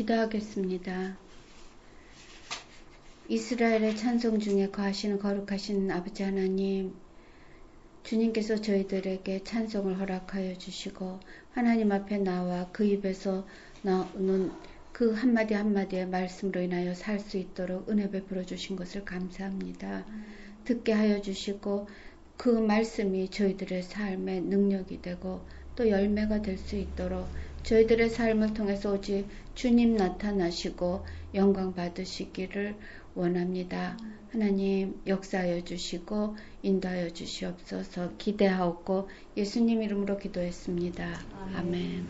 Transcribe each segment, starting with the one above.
기도하겠습니다. 이스라엘의 찬송 중에 거하시는 거룩하신 아버지 하나님, 주님께서 저희들에게 찬송을 허락하여 주시고 하나님 앞에 나와 그 입에서 나오는 그 한마디 한마디의 말씀으로 인하여 살 수 있도록 은혜 베풀어 주신 것을 감사합니다. 듣게 하여 주시고 그 말씀이 저희들의 삶의 능력이 되고 또 열매가 될 수 있도록 저희들의 삶을 통해서 오직 주님 나타나시고 영광 받으시기를 원합니다. 하나님 역사하여 주시고 인도하여 주시옵소서. 기대하옵고 예수님 이름으로 기도했습니다. 아멘.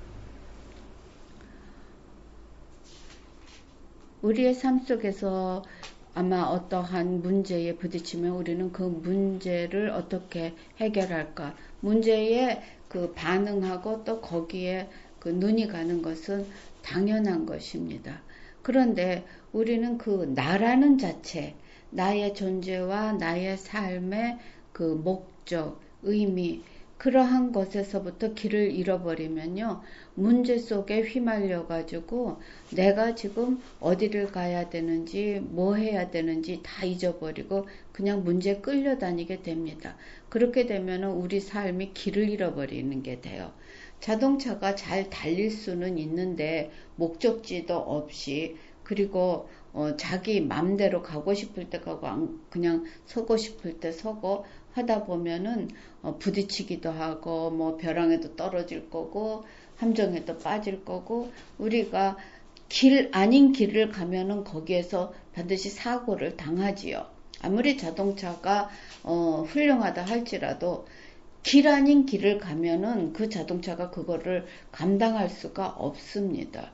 우리의 삶 속에서 아마 어떠한 문제에 부딪히면 우리는 그 문제를 어떻게 해결할까? 문제에 그 반응하고 또 거기에 그 눈이 가는 것은 당연한 것입니다. 그런데 우리는 그 나라는 자체, 나의 존재와 나의 삶의 그 목적, 의미, 그러한 것에서부터 길을 잃어버리면요, 문제 속에 휘말려 가지고 내가 지금 어디를 가야 되는지 뭐 해야 되는지 다 잊어버리고 그냥 문제에 끌려다니게 됩니다. 그렇게 되면 우리 삶이 길을 잃어버리는 게 돼요. 자동차가 잘 달릴 수는 있는데 목적지도 없이, 그리고 자기 맘대로 가고 싶을 때 가고 그냥 서고 싶을 때 서고 하다 보면은 부딪히기도 하고 뭐 벼랑에도 떨어질 거고 함정에도 빠질 거고, 우리가 길 아닌 길을 가면은 거기에서 반드시 사고를 당하지요. 아무리 자동차가 훌륭하다 할지라도 길 아닌 길을 가면은 그 자동차가 그거를 감당할 수가 없습니다.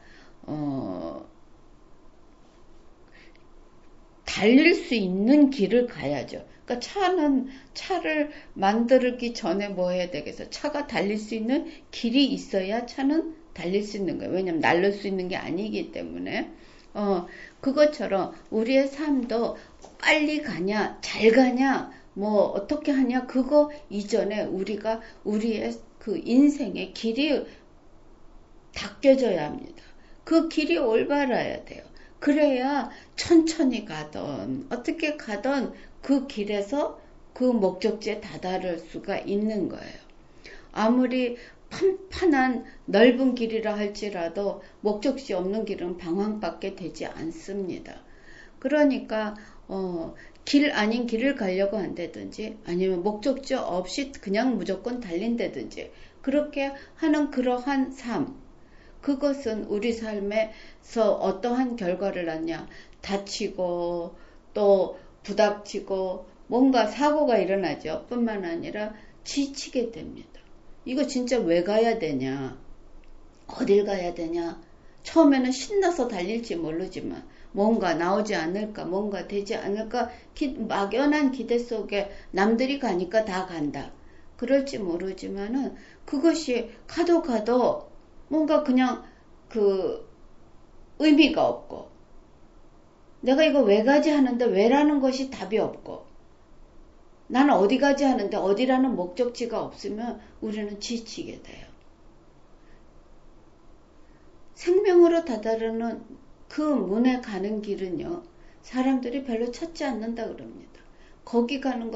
달릴 수 있는 길을 가야죠. 그러니까 차를 만들기 전에 뭐 해야 되겠어? 차가 달릴 수 있는 길이 있어야 차는 달릴 수 있는 거예요. 왜냐면 날릴 수 있는 게 아니기 때문에. 그것처럼 우리의 삶도 빨리 가냐, 잘 가냐, 뭐 어떻게 하냐, 그거 이전에 우리가 우리의 그 인생의 길이 닦여져야 합니다. 그 길이 올바라야 돼요. 그래야 천천히 가던 어떻게 가던 그 길에서 그 목적지에 다다를 수가 있는 거예요. 아무리 판판한 넓은 길이라 할지라도 목적지 없는 길은 방황밖에 되지 않습니다. 그러니까 길 아닌 길을 가려고 한다든지 아니면 목적지 없이 그냥 무조건 달린다든지 그렇게 하는 그러한 삶, 그것은 우리 삶에서 어떠한 결과를 낳냐, 다치고 또 부닥치고 뭔가 사고가 일어나죠. 뿐만 아니라 지치게 됩니다. 이거 진짜 왜 가야 되냐, 어딜 가야 되냐, 처음에는 신나서 달릴지 모르지만 뭔가 나오지 않을까, 뭔가 되지 않을까, 막연한 기대 속에 남들이 가니까 다 간다, 그럴지 모르지만은 그것이 가도 뭔가 그냥 그 의미가 없고, 내가 이거 왜 가지 하는데 왜라는 것이 답이 없고, 나는 어디 가지 하는데 어디라는 목적지가 없으면 우리는 지치게 돼요. 생명으로 다다르는 그 문에 가는 길은요, 사람들이 별로 찾지 않는다 그럽니다. 거기 가는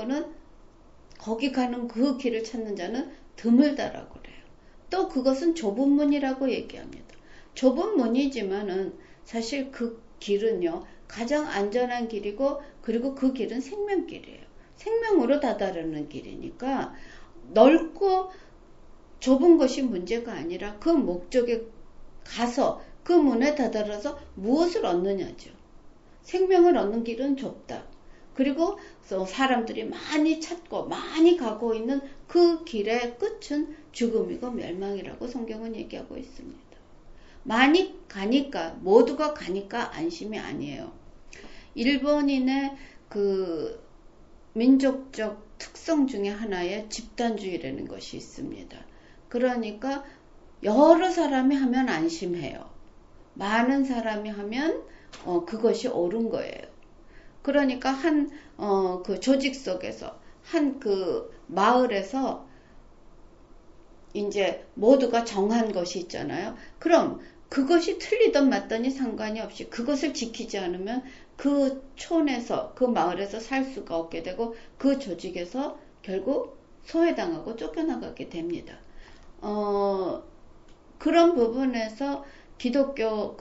그 길을 찾는 자는 드물다라고 그래요. 또 그것은 좁은 문이라고 얘기합니다. 좁은 문이지만은 사실 그 길은요, 가장 안전한 길이고, 그리고 그 길은 생명길이에요. 생명으로 다다르는 길이니까 넓고 좁은 것이 문제가 아니라 그 목적에 가서 그 문에 다다라서 무엇을 얻느냐죠. 생명을 얻는 길은 좁다. 그리고 사람들이 많이 찾고 많이 가고 있는 그 길의 끝은 죽음이고 멸망이라고 성경은 얘기하고 있습니다. 많이 가니까, 모두가 가니까 안심이 아니에요. 일본인의 그 민족적 특성 중에 하나의 집단주의라는 것이 있습니다. 그러니까 여러 사람이 하면 안심해요. 많은 사람이 하면 그것이 옳은 거예요. 그러니까 그 조직 속에서 한 그 마을에서 이제 모두가 정한 것이 있잖아요. 그럼 그것이 틀리든 맞더니 상관이 없이 그것을 지키지 않으면 그 촌에서, 그 마을에서 살 수가 없게 되고 그 조직에서 결국 소외당하고 쫓겨나가게 됩니다. 그런 부분에서 기독교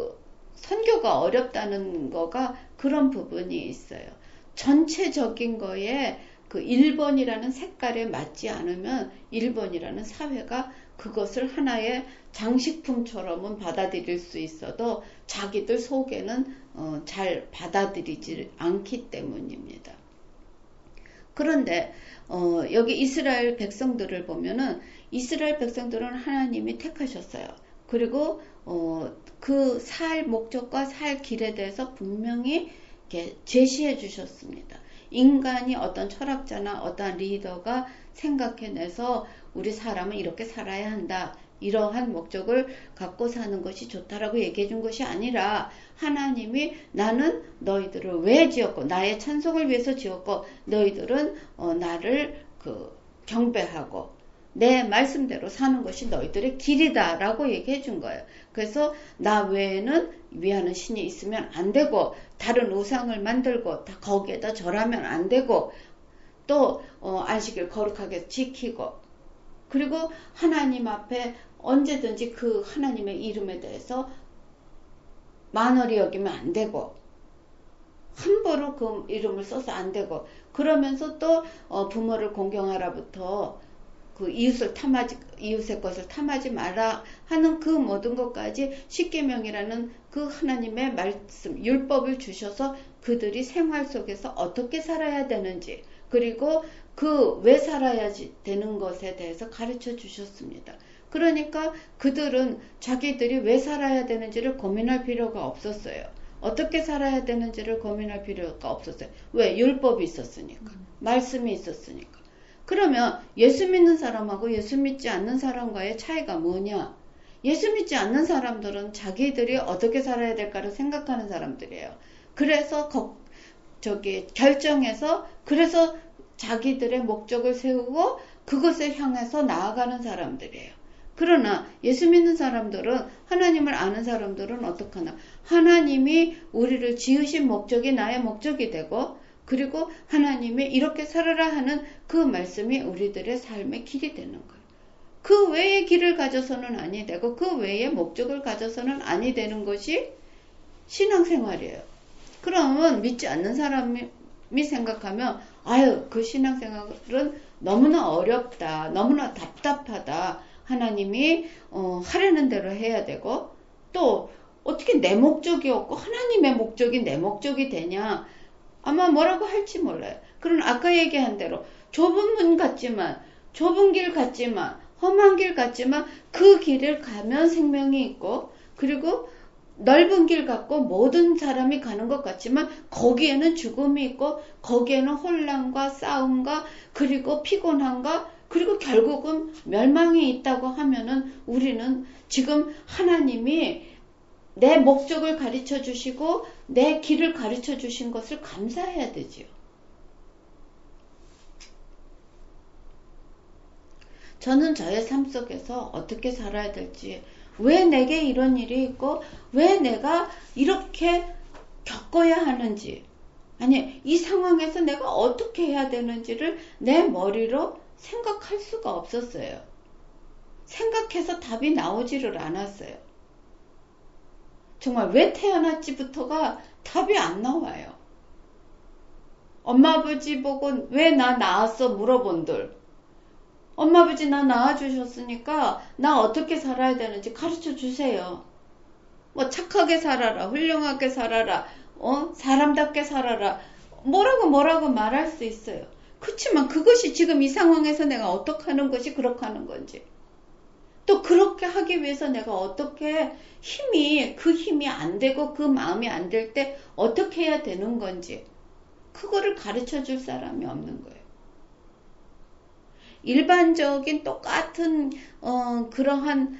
선교가 어렵다는 거가 그런 부분이 있어요. 전체적인 거에 그 1번이라는 색깔에 맞지 않으면 1번이라는 사회가 그것을 하나의 장식품처럼은 받아들일 수 있어도 자기들 속에는 잘 받아들이지 않기 때문입니다. 그런데 여기 이스라엘 백성들을 보면은 이스라엘 백성들은 하나님이 택하셨어요. 그리고 그 살 목적과 살 길에 대해서 분명히 이렇게 제시해 주셨습니다. 인간이 어떤 철학자나 어떤 리더가 생각해내서 우리 사람은 이렇게 살아야 한다. 이러한 목적을 갖고 사는 것이 좋다라고 얘기해 준 것이 아니라 하나님이 나는 너희들을 왜 지었고 나의 찬송을 위해서 지었고 너희들은 나를 경배하고 내 말씀대로 사는 것이 너희들의 길이다 라고 얘기해 준 거예요. 그래서 나 외에는 위하는 신이 있으면 안 되고 다른 우상을 만들고 다 거기에다 절하면 안 되고 또 안식일 거룩하게 지키고 그리고 하나님 앞에 언제든지 그 하나님의 이름에 대해서 만월히 여기면 안 되고 함부로 그 이름을 써서 안 되고 그러면서 또 부모를 공경하라부터 그 이웃의 것을 탐하지 마라 하는 그 모든 것까지 십계명이라는 그 하나님의 말씀 율법을 주셔서 그들이 생활 속에서 어떻게 살아야 되는지 그리고 그 왜 살아야 되는 것에 대해서 가르쳐 주셨습니다. 그러니까 그들은 자기들이 왜 살아야 되는지를 고민할 필요가 없었어요. 어떻게 살아야 되는지를 고민할 필요가 없었어요. 왜? 율법이 있었으니까. 말씀이 있었으니까. 그러면 예수 믿는 사람하고 예수 믿지 않는 사람과의 차이가 뭐냐? 예수 믿지 않는 사람들은 자기들이 어떻게 살아야 될까를 생각하는 사람들이에요. 그래서 결정해서 그래서 자기들의 목적을 세우고 그것을 향해서 나아가는 사람들이에요. 그러나 예수 믿는 사람들은 하나님을 아는 사람들은 어떡하나? 하나님이 우리를 지으신 목적이 나의 목적이 되고 그리고 하나님이 이렇게 살아라 하는 그 말씀이 우리들의 삶의 길이 되는 거예요. 그 외의 길을 가져서는 아니 되고 그 외의 목적을 가져서는 아니 되는 것이 신앙생활이에요. 그러면 믿지 않는 사람이 생각하면 아유 그 신앙생활은 너무나 어렵다. 너무나 답답하다. 하나님이 하려는 대로 해야 되고 또 어떻게 내 목적이 없고 하나님의 목적이 내 목적이 되냐. 아마 뭐라고 할지 몰라요. 그럼 아까 얘기한 대로 좁은 문 같지만 좁은 길 같지만 험한 길 같지만 그 길을 가면 생명이 있고 그리고 넓은 길 같고 모든 사람이 가는 것 같지만 거기에는 죽음이 있고 거기에는 혼란과 싸움과 그리고 피곤함과 그리고 결국은 멸망이 있다고 하면은 우리는 지금 하나님이 내 목적을 가르쳐 주시고 내 길을 가르쳐 주신 것을 감사해야 되지요. 저는 저의 삶 속에서 어떻게 살아야 될지 왜 내게 이런 일이 있고 왜 내가 이렇게 겪어야 하는지 아니 이 상황에서 내가 어떻게 해야 되는지를 내 머리로 생각할 수가 없었어요. 생각해서 답이 나오지를 않았어요. 정말 왜 태어났지부터가 답이 안 나와요. 엄마 아버지 보고 왜 나 낳았어 물어본들 엄마 아버지 나 낳아주셨으니까 나 어떻게 살아야 되는지 가르쳐 주세요. 뭐 착하게 살아라 훌륭하게 살아라 사람답게 살아라 뭐라고 말할 수 있어요. 그렇지만 그것이 지금 이 상황에서 내가 어떻게 하는 것이 그렇게 하는 건지 또 그렇게 하기 위해서 내가 어떻게 그 힘이 안 되고 그 마음이 안 될 때 어떻게 해야 되는 건지 그거를 가르쳐 줄 사람이 없는 거예요. 일반적인 똑같은 그러한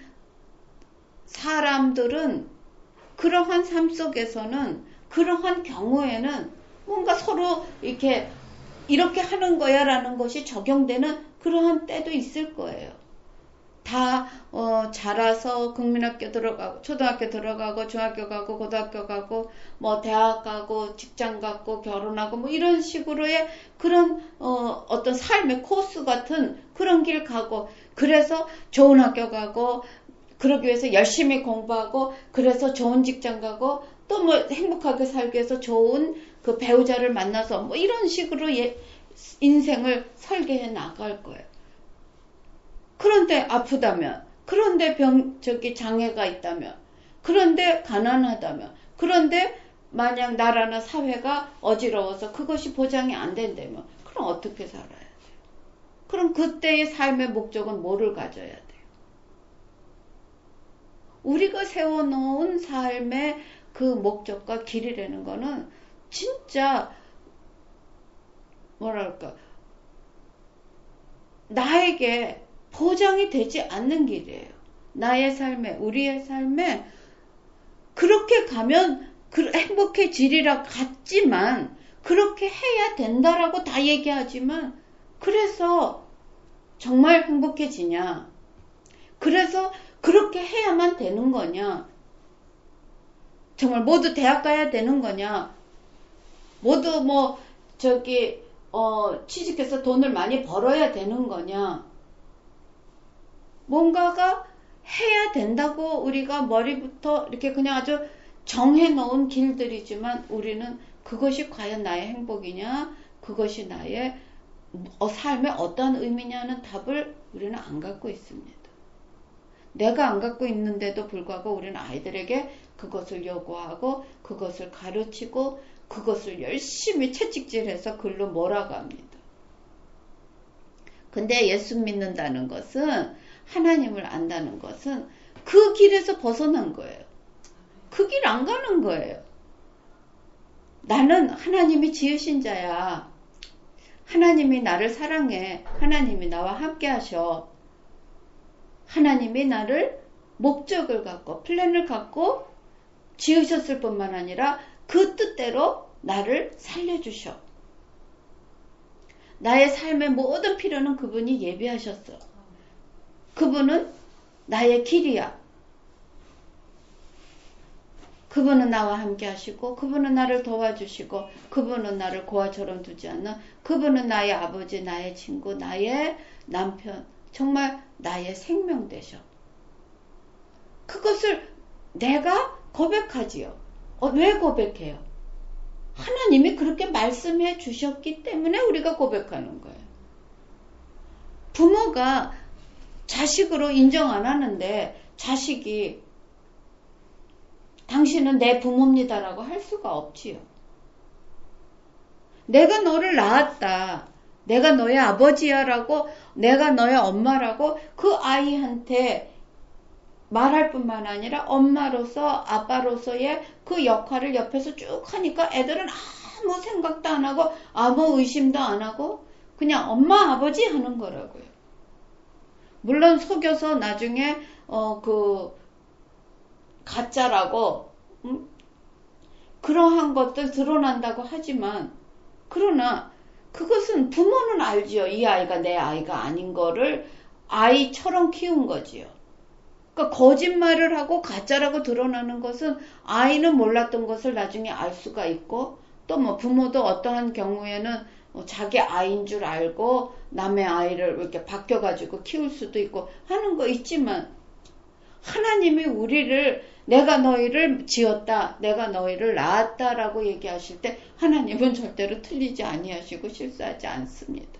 사람들은 그러한 삶 속에서는 그러한 경우에는 뭔가 서로 이렇게 하는 거야 라는 것이 적용되는 그러한 때도 있을 거예요. 다 자라서 국민학교 들어가고 초등학교 들어가고 중학교 가고 고등학교 가고 뭐 대학 가고 직장 가고 결혼하고 뭐 이런 식으로의 그런 어떤 삶의 코스 같은 그런 길 가고 그래서 좋은 학교 가고 그러기 위해서 열심히 공부하고 그래서 좋은 직장 가고 또 뭐 행복하게 살기 위해서 좋은 그 배우자를 만나서 뭐 이런 식으로 인생을 설계해 나갈 거예요. 그런데 아프다면, 그런데 장애가 있다면, 그런데 가난하다면, 그런데 만약 나라나 사회가 어지러워서 그것이 보장이 안 된다면, 그럼 어떻게 살아야 돼요? 그럼 그때의 삶의 목적은 뭐를 가져야 돼요? 우리가 세워놓은 삶의 그 목적과 길이라는 거는 진짜 뭐랄까 나에게 보장이 되지 않는 길이에요. 나의 삶에 우리의 삶에 그렇게 가면 행복해지리라 같지만 그렇게 해야 된다라고 다 얘기하지만 그래서 정말 행복해지냐? 그래서 그렇게 해야만 되는 거냐? 정말 모두 대학 가야 되는 거냐? 모두 취직해서 돈을 많이 벌어야 되는 거냐? 뭔가가 해야 된다고 우리가 머리부터 이렇게 그냥 아주 정해놓은 길들이지만 우리는 그것이 과연 나의 행복이냐? 그것이 나의 삶의 어떤 의미냐는 답을 우리는 안 갖고 있습니다. 내가 안 갖고 있는데도 불구하고 우리는 아이들에게 그것을 요구하고 그것을 가르치고 그것을 열심히 채찍질해서 글로 몰아갑니다. 근데 예수 믿는다는 것은 하나님을 안다는 것은 그 길에서 벗어난 거예요. 그 길 안 가는 거예요. 나는 하나님이 지으신 자야. 하나님이 나를 사랑해. 하나님이 나와 함께 하셔. 하나님이 나를 목적을 갖고 플랜을 갖고 지으셨을 뿐만 아니라 그 뜻대로 나를 살려주셔. 나의 삶의 모든 필요는 그분이 예비하셨어. 그분은 나의 길이야. 그분은 나와 함께 하시고 그분은 나를 도와주시고 그분은 나를 고아처럼 두지 않는 그분은 나의 아버지, 나의 친구, 나의 남편, 정말 나의 생명 되셔. 그것을 내가 고백하지요. 왜 고백해요? 하나님이 그렇게 말씀해 주셨기 때문에 우리가 고백하는 거예요. 부모가 자식으로 인정 안 하는데 자식이 당신은 내 부모입니다라고 할 수가 없지요. 내가 너를 낳았다. 내가 너의 아버지야라고 내가 너의 엄마라고 그 아이한테 말할 뿐만 아니라 엄마로서 아빠로서의 그 역할을 옆에서 쭉 하니까 애들은 아무 생각도 안 하고 아무 의심도 안 하고 그냥 엄마 아버지 하는 거라고요. 물론 속여서 나중에 가짜라고 그러한 것들 드러난다고 하지만 그러나 그것은 부모는 알지요. 이 아이가 내 아이가 아닌 거를 아이처럼 키운 거지요. 그러니까 거짓말을 하고 가짜라고 드러나는 것은 아이는 몰랐던 것을 나중에 알 수가 있고 또 뭐 부모도 어떠한 경우에는 자기 아이인 줄 알고 남의 아이를 이렇게 바뀌어가지고 키울 수도 있고 하는 거 있지만 하나님이 우리를 내가 너희를 지었다, 내가 너희를 낳았다라고 얘기하실 때 하나님은 절대로 틀리지 아니하시고 실수하지 않습니다.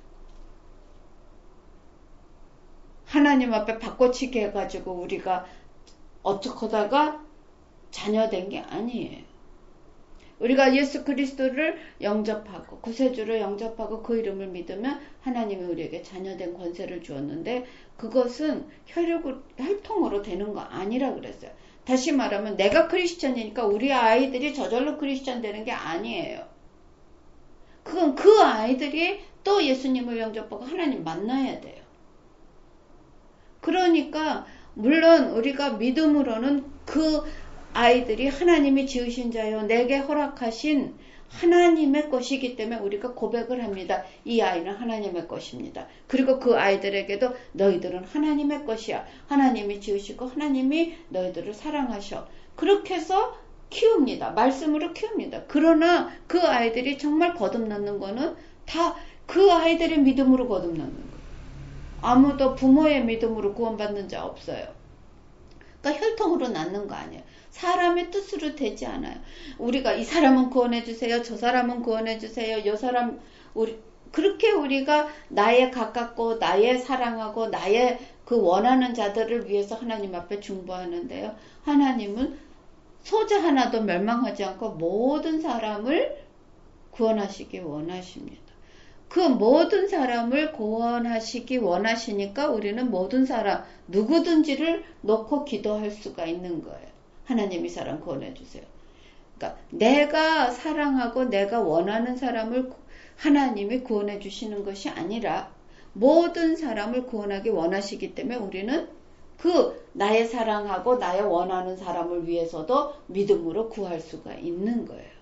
하나님 앞에 바꿔치기 해가지고 우리가 어쩌다가 자녀된 게 아니에요. 우리가 예수 그리스도를 영접하고 구세주를 영접하고 그 이름을 믿으면 하나님이 우리에게 자녀된 권세를 주었는데 그것은 혈통으로 되는 거 아니라 그랬어요. 다시 말하면 내가 크리스찬이니까 우리 아이들이 저절로 크리스찬 되는 게 아니에요. 그건 그 아이들이 또 예수님을 영접하고 하나님 만나야 돼요. 그러니까 물론 우리가 믿음으로는 그 아이들이 하나님이 지으신 자요 내게 허락하신 하나님의 것이기 때문에 우리가 고백을 합니다. 이 아이는 하나님의 것입니다. 그리고 그 아이들에게도 너희들은 하나님의 것이야. 하나님이 지으시고 하나님이 너희들을 사랑하셔. 그렇게 해서 키웁니다. 말씀으로 키웁니다. 그러나 그 아이들이 정말 거듭나는 거는 다 그 아이들의 믿음으로 거듭나는 거예요. 아무도 부모의 믿음으로 구원받는 자 없어요. 그러니까 혈통으로 낳는 거 아니에요. 사람의 뜻으로 되지 않아요. 우리가 이 사람은 구원해 주세요. 저 사람은 구원해 주세요. 요 사람 그렇게 우리가 나의 가깝고 나의 사랑하고 나의 그 원하는 자들을 위해서 하나님 앞에 중보하는데요. 하나님은 소자 하나도 멸망하지 않고 모든 사람을 구원하시기 원하십니다. 그 모든 사람을 구원하시기 원하시니까 우리는 모든 사람 누구든지를 놓고 기도할 수가 있는 거예요. 하나님 이 사람 구원해 주세요. 그러니까 내가 사랑하고 내가 원하는 사람을 하나님이 구원해 주시는 것이 아니라 모든 사람을 구원하기 원하시기 때문에 우리는 그 나의 사랑하고 나의 원하는 사람을 위해서도 믿음으로 구할 수가 있는 거예요.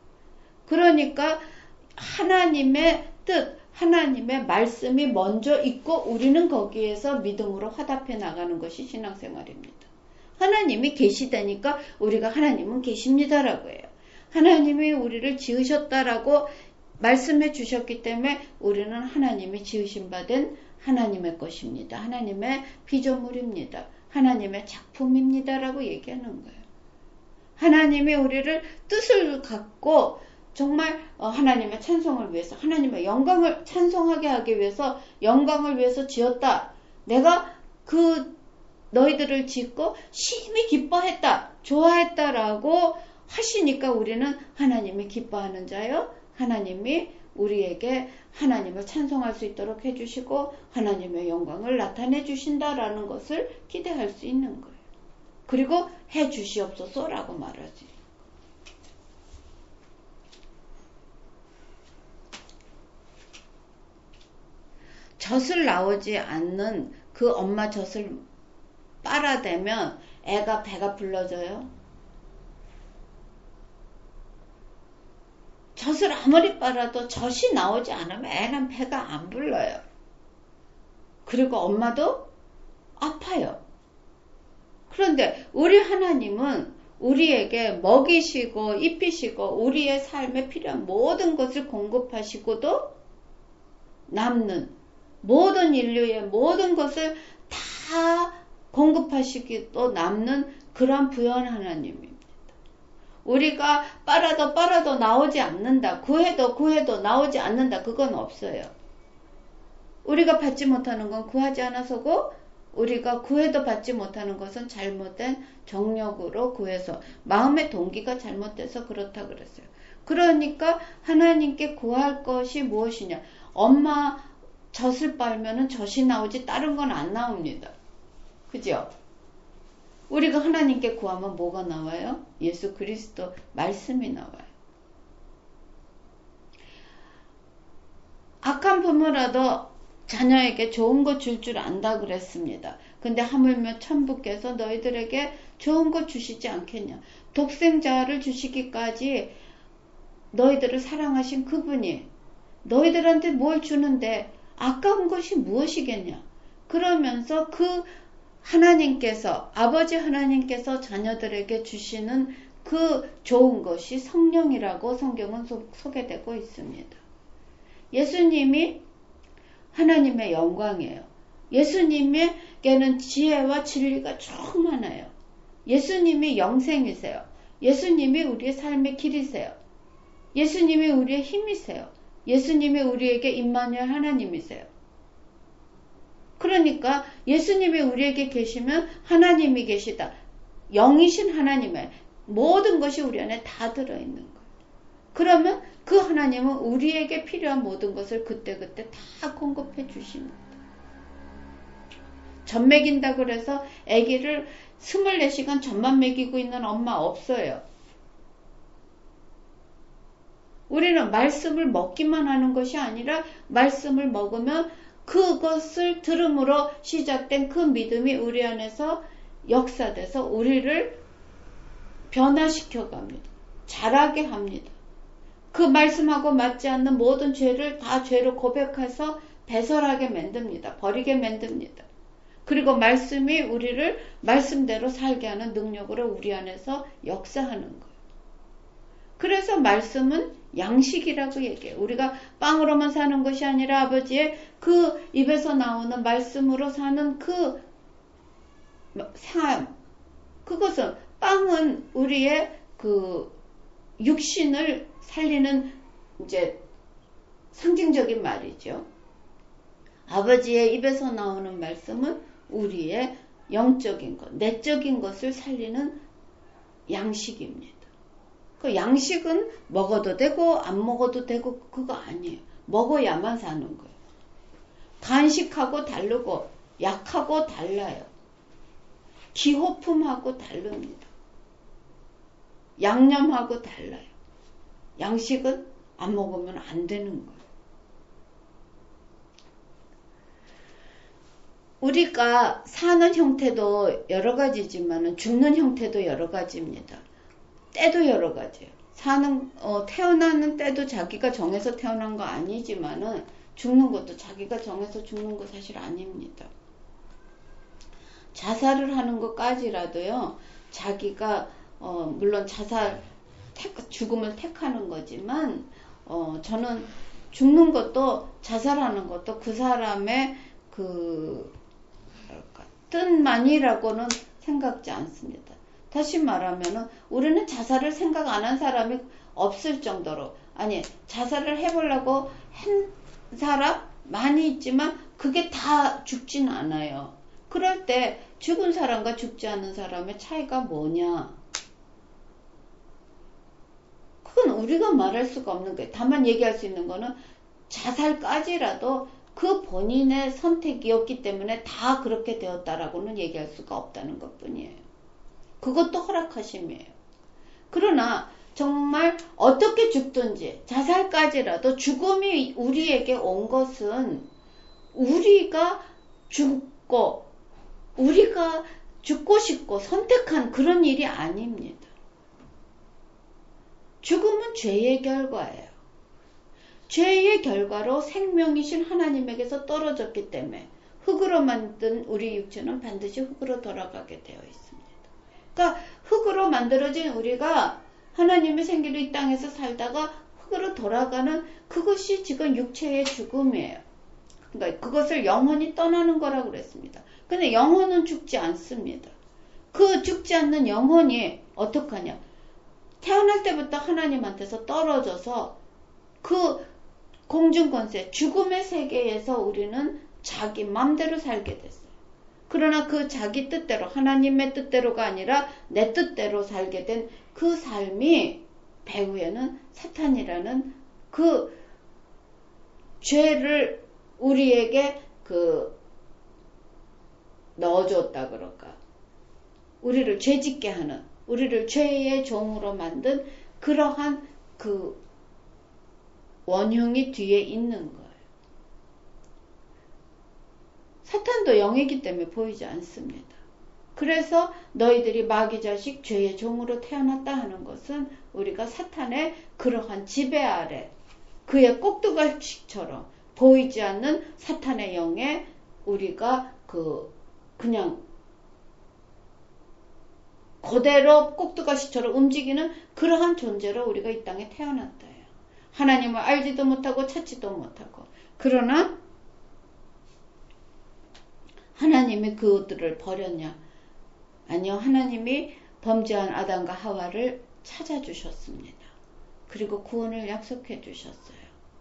그러니까 하나님의 뜻, 하나님의 말씀이 먼저 있고 우리는 거기에서 믿음으로 화답해 나가는 것이 신앙생활입니다. 하나님이 계시다니까 우리가 하나님은 계십니다라고 해요. 하나님이 우리를 지으셨다라고 말씀해 주셨기 때문에 우리는 하나님이 지으신 바 된 하나님의 것입니다. 하나님의 피조물입니다. 하나님의 작품입니다라고 얘기하는 거예요. 하나님이 우리를 뜻을 갖고 정말 하나님의 찬송을 위해서 하나님의 영광을 찬송하게 하기 위해서 영광을 위해서 지었다. 내가 그 너희들을 짓고 심히 기뻐했다. 좋아했다라고 하시니까 우리는 하나님이 기뻐하는 자요. 하나님이 우리에게 하나님을 찬송할 수 있도록 해주시고 하나님의 영광을 나타내 주신다라는 것을 기대할 수 있는 거예요. 그리고 해주시옵소서라고 말하지. 젖을 나오지 않는 그 엄마 젖을 빨아대면 애가 배가 불러져요. 젖을 아무리 빨아도 젖이 나오지 않으면 애는 배가 안 불러요. 그리고 엄마도 아파요. 그런데 우리 하나님은 우리에게 먹이시고 입히시고 우리의 삶에 필요한 모든 것을 공급하시고도 남는 모든 인류의 모든 것을 다 공급하시기도 남는 그런 부연 하나님입니다. 우리가 빨아도 나오지 않는다. 구해도 나오지 않는다. 그건 없어요. 우리가 받지 못하는 건 구하지 않아서고 우리가 구해도 받지 못하는 것은 잘못된 정력으로 구해서 마음의 동기가 잘못돼서 그렇다 그랬어요. 그러니까 하나님께 구할 것이 무엇이냐. 엄마 젖을 빨면은 젖이 나오지 다른 건 안 나옵니다. 그죠? 우리가 하나님께 구하면 뭐가 나와요? 예수 그리스도 말씀이 나와요. 악한 부모라도 자녀에게 좋은 거 줄 줄 안다 그랬습니다. 근데 하물며 천부께서 너희들에게 좋은 거 주시지 않겠냐. 독생자를 주시기까지 너희들을 사랑하신 그분이 너희들한테 뭘 주는데 아까운 것이 무엇이겠냐. 그러면서 그 하나님께서 아버지 하나님께서 자녀들에게 주시는 그 좋은 것이 성령이라고 성경은 소개되고 있습니다. 예수님이 하나님의 영광이에요. 예수님에게는 지혜와 진리가 충만해요. 예수님이 영생이세요. 예수님이 우리의 삶의 길이세요. 예수님이 우리의 힘이세요. 예수님이 우리에게 임마누엘 하나님이세요. 그러니까 예수님이 우리에게 계시면 하나님이 계시다. 영이신 하나님의 모든 것이 우리 안에 다 들어있는 거예요. 그러면 그 하나님은 우리에게 필요한 모든 것을 그때그때 다 공급해 주십니다. 젖 먹인다고 그래서 아기를 24시간 젖만 먹이고 있는 엄마 없어요. 우리는 말씀을 먹기만 하는 것이 아니라 말씀을 먹으면 그것을 들음으로 시작된 그 믿음이 우리 안에서 역사돼서 우리를 변화시켜 갑니다. 자라게 합니다. 그 말씀하고 맞지 않는 모든 죄를 다 죄로 고백해서 배설하게 만듭니다. 버리게 만듭니다. 그리고 말씀이 우리를 말씀대로 살게 하는 능력으로 우리 안에서 역사하는 거예요. 그래서 말씀은 양식이라고 얘기해요. 우리가 빵으로만 사는 것이 아니라 아버지의 그 입에서 나오는 말씀으로 사는 그 삶. 그것은 빵은 우리의 그 육신을 살리는 이제 상징적인 말이죠. 아버지의 입에서 나오는 말씀은 우리의 영적인 것, 내적인 것을 살리는 양식입니다. 그 양식은 먹어도 되고 안 먹어도 되고 그거 아니에요. 먹어야만 사는 거예요. 간식하고 다르고 약하고 달라요. 기호품하고 다릅니다. 양념하고 달라요. 양식은 안 먹으면 안 되는 거예요. 우리가 사는 형태도 여러 가지지만 죽는 형태도 여러 가지입니다. 때도 여러 가지예요. 태어나는 때도 자기가 정해서 태어난 거 아니지만은 죽는 것도 자기가 정해서 죽는 거 사실 아닙니다. 자살을 하는 것까지라도요, 자기가 물론 죽음을 택하는 거지만 저는 죽는 것도 자살하는 것도 그 사람의 뜻만이라고는 생각지 않습니다. 다시 말하면은 우리는 자살을 생각 안 한 사람이 없을 정도로, 아니 자살을 해보려고 한 사람 많이 있지만 그게 다 죽진 않아요. 그럴 때 죽은 사람과 죽지 않은 사람의 차이가 뭐냐? 그건 우리가 말할 수가 없는 거예요. 다만 얘기할 수 있는 거는 자살까지라도 그 본인의 선택이었기 때문에 다 그렇게 되었다라고는 얘기할 수가 없다는 것뿐이에요. 그것도 허락하심이에요. 그러나 정말 어떻게 죽든지 자살까지라도 죽음이 우리에게 온 것은 우리가 죽고 싶고 선택한 그런 일이 아닙니다. 죽음은 죄의 결과예요. 죄의 결과로 생명이신 하나님에게서 떨어졌기 때문에 흙으로 만든 우리 육체는 반드시 흙으로 돌아가게 되어 있습니다. 그러니까 흙으로 만들어진 우리가 하나님의 생기로 이 땅에서 살다가 흙으로 돌아가는 그것이 지금 육체의 죽음이에요. 그러니까 그것을 영혼이 떠나는 거라고 그랬습니다. 근데 영혼은 죽지 않습니다. 그 죽지 않는 영혼이 어떡하냐? 태어날 때부터 하나님한테서 떨어져서 그 공중권세, 죽음의 세계에서 우리는 자기 맘대로 살게 됐어요. 그러나 그 자기 뜻대로, 하나님의 뜻대로가 아니라 내 뜻대로 살게 된 그 삶이 배후에는 사탄이라는 그 죄를 우리에게 넣어줬다 그럴까? 우리를 죄짓게 하는, 우리를 죄의 종으로 만든 그러한 그 원흉이 뒤에 있는 거예요. 사탄도 영이기 때문에 보이지 않습니다. 그래서 너희들이 마귀 자식 죄의 종으로 태어났다 하는 것은 우리가 사탄의 그러한 지배 아래 그의 꼭두각시처럼 보이지 않는 사탄의 영에 우리가 그냥 그대로 꼭두각시처럼 움직이는 그러한 존재로 우리가 이 땅에 태어났다 해요. 하나님을 알지도 못하고 찾지도 못하고. 그러나 하나님이 그들을 버렸냐? 아니요. 하나님이 범죄한 아담과 하와를 찾아주셨습니다. 그리고 구원을 약속해 주셨어요.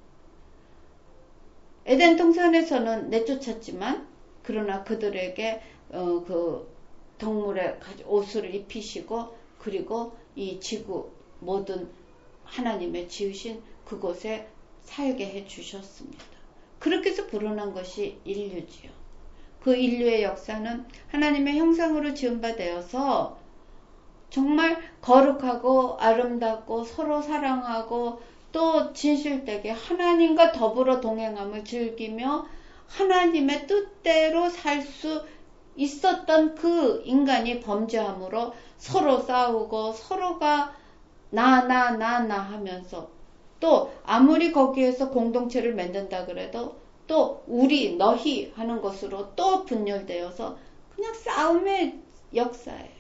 에덴 동산에서는 내쫓았지만 그러나 그들에게 그 동물의 옷을 입히시고 그리고 이 지구 모든 하나님의 지으신 그곳에 살게 해 주셨습니다. 그렇게 해서 불어난 것이 인류지요. 그 인류의 역사는 하나님의 형상으로 지은 바 되어서 정말 거룩하고 아름답고 서로 사랑하고 또 진실되게 하나님과 더불어 동행함을 즐기며 하나님의 뜻대로 살 수 있었던 그 인간이 범죄함으로 서로 싸우고 서로가 나 하면서 또 아무리 거기에서 공동체를 만든다 그래도 또 우리 너희 하는 것으로 또 분열되어서 그냥 싸움의 역사예요.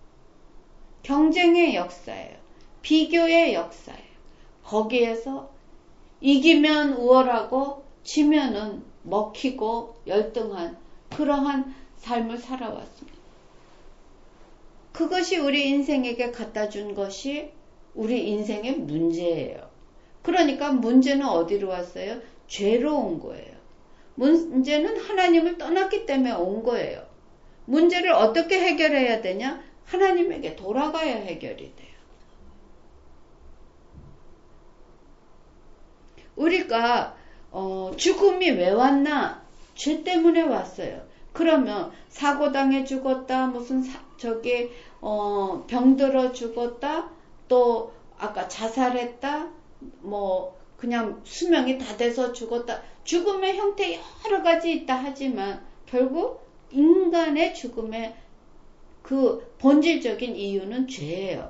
경쟁의 역사예요. 비교의 역사예요. 거기에서 이기면 우월하고 지면은 먹히고 열등한 그러한 삶을 살아왔습니다. 그것이 우리 인생에게 갖다 준 것이 우리 인생의 문제예요. 그러니까 문제는 어디로 왔어요? 죄로 온 거예요. 문제는 하나님을 떠났기 때문에 온 거예요. 문제를 어떻게 해결해야 되냐? 하나님에게 돌아가야 해결이 돼요. 우리가 죽음이 왜 왔나? 죄 때문에 왔어요. 그러면 사고당해 죽었다, 무슨 병들어 죽었다, 또 아까 자살했다, 뭐 그냥 수명이 다 돼서 죽었다. 죽음의 형태 여러 가지 있다 하지만 결국 인간의 죽음의 그 본질적인 이유는 죄예요.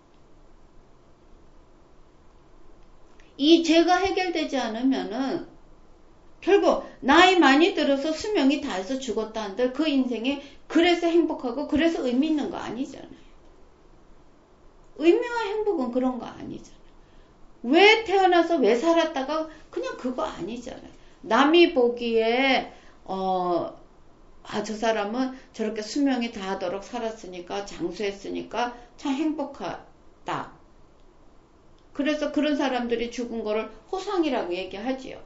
이 죄가 해결되지 않으면은 결국 나이 많이 들어서 수명이 다해서 죽었다 한들 그 인생이 그래서 행복하고 그래서 의미 있는 거 아니잖아요. 의미와 행복은 그런 거 아니잖아요. 왜 태어나서 왜 살았다가 그냥 그거 아니잖아요. 남이 보기에 저 사람은 저렇게 수명이 다하도록 살았으니까 장수했으니까 참 행복하다. 그래서 그런 사람들이 죽은 거를 호상이라고 얘기하지요.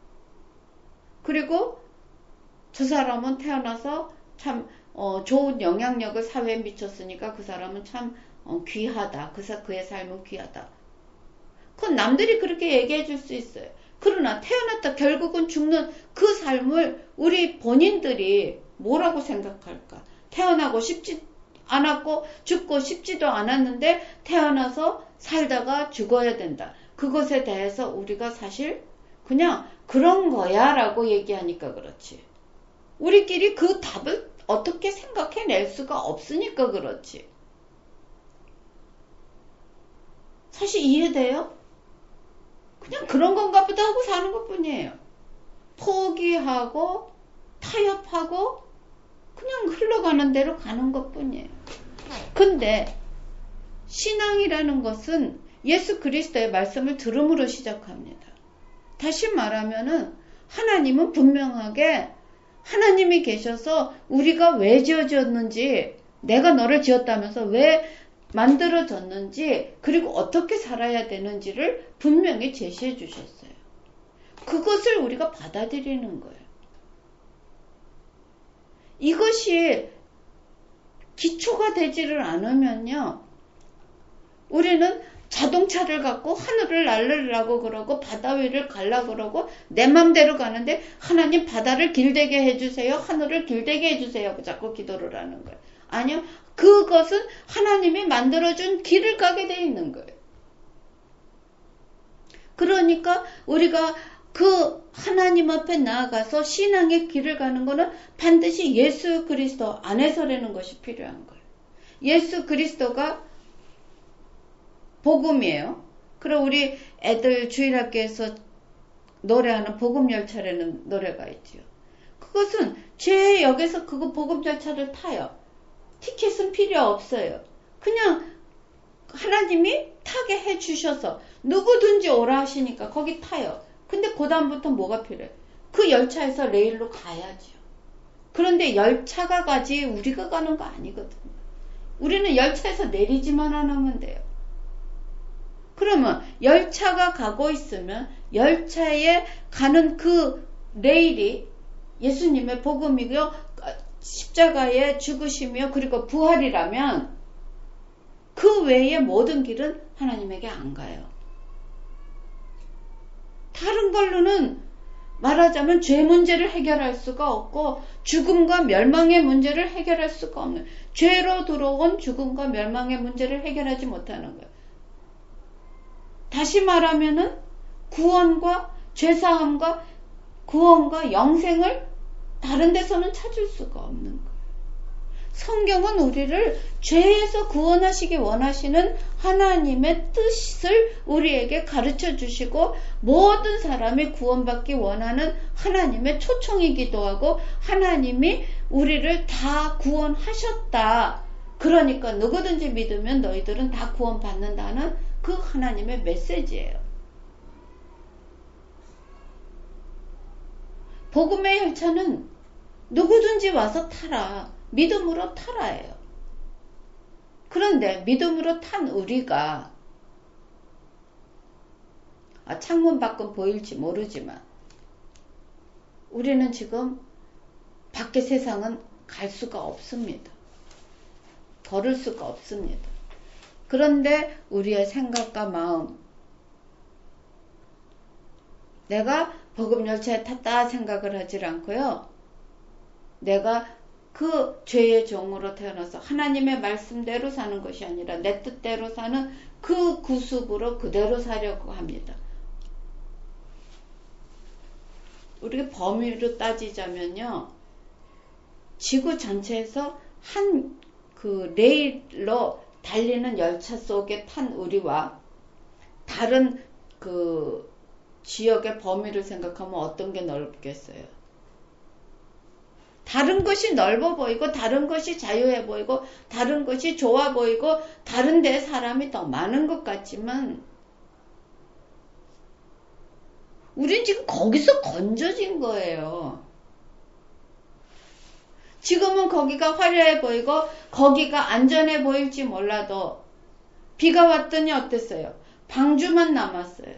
그리고 저 사람은 태어나서 참 좋은 영향력을 사회에 미쳤으니까 그 사람은 참 귀하다. 그의 삶은 귀하다. 그건 남들이 그렇게 얘기해 줄 수 있어요. 그러나 태어났다 결국은 죽는 그 삶을 우리 본인들이 뭐라고 생각할까? 태어나고 싶지 않았고 죽고 싶지도 않았는데 태어나서 살다가 죽어야 된다. 그것에 대해서 우리가 사실 그냥 그런 거야 라고 얘기하니까 그렇지. 우리끼리 그 답을 어떻게 생각해낼 수가 없으니까 그렇지. 사실 이해돼요? 그냥 그런 건가 보다 하고 사는 것 뿐이에요. 포기하고 타협하고 그냥 흘러가는 대로 가는 것 뿐이에요. 근데 신앙이라는 것은 예수 그리스도의 말씀을 들음으로 시작합니다. 다시 말하면은 하나님은 분명하게 하나님이 계셔서 우리가 왜 지어졌는지, 내가 너를 지었다면서 왜 만들어졌는지, 그리고 어떻게 살아야 되는지를 분명히 제시해 주셨어요. 그것을 우리가 받아들이는 거예요. 이것이 기초가 되지를 않으면요, 우리는 자동차를 갖고 하늘을 날르려고 그러고 바다 위를 갈라 그러고 내 맘대로 가는데 하나님 바다를 길되게 해주세요, 하늘을 길되게 해주세요 하고 자꾸 기도를 하는 거예요. 아니요, 그것은 하나님이 만들어준 길을 가게 돼 있는 거예요. 그러니까 우리가 그 하나님 앞에 나아가서 신앙의 길을 가는 거는 반드시 예수 그리스도 안에서라는 것이 필요한 거예요. 예수 그리스도가 복음이에요. 그럼 우리 애들 주일학교에서 노래하는 복음열차라는 노래가 있지요. 그것은 제 역에서 그거 복음열차를 타요. 티켓은 필요 없어요. 그냥 하나님이 타게 해주셔서 누구든지 오라 하시니까 거기 타요. 근데 그 다음부터 뭐가 필요해? 그 열차에서 레일로 가야죠. 그런데 열차가 가지 우리가 가는 거 아니거든요. 우리는 열차에서 내리지만 않으면 돼요. 그러면 열차가 가고 있으면 열차에 가는 그 레일이 예수님의 복음이고요, 십자가에 죽으시며 그리고 부활이라면 그 외의 모든 길은 하나님에게 안 가요. 다른 걸로는 말하자면 죄 문제를 해결할 수가 없고 죽음과 멸망의 문제를 해결할 수가 없는, 죄로 들어온 죽음과 멸망의 문제를 해결하지 못하는 거예요. 다시 말하면은 구원과 죄사함과 구원과 영생을 다른 데서는 찾을 수가 없는 거예요. 성경은 우리를 죄에서 구원하시기 원하시는 하나님의 뜻을 우리에게 가르쳐 주시고 모든 사람이 구원받기 원하는 하나님의 초청이기도 하고 하나님이 우리를 다 구원하셨다. 그러니까 누구든지 믿으면 너희들은 다 구원받는다는 그 하나님의 메시지예요. 복음의 열차는 누구든지 와서 타라. 믿음으로 타라예요. 그런데 믿음으로 탄 우리가 창문 밖은 보일지 모르지만 우리는 지금 밖의 세상은 갈 수가 없습니다. 걸을 수가 없습니다. 그런데 우리의 생각과 마음, 내가 복음 열차에 탔다 생각을 하질 않고요. 내가 그 죄의 종으로 태어나서 하나님의 말씀대로 사는 것이 아니라 내 뜻대로 사는 그 구습으로 그대로 사려고 합니다. 우리가 범위로 따지자면요. 지구 전체에서 한 그 레일로 달리는 열차 속에 탄 우리와 다른 그 지역의 범위를 생각하면 어떤 게 넓겠어요? 다른 것이 넓어 보이고 다른 것이 자유해 보이고 다른 것이 좋아 보이고 다른 데 사람이 더 많은 것 같지만 우린 지금 거기서 건져진 거예요. 지금은 거기가 화려해 보이고 거기가 안전해 보일지 몰라도 비가 왔더니 어땠어요? 방주만 남았어요.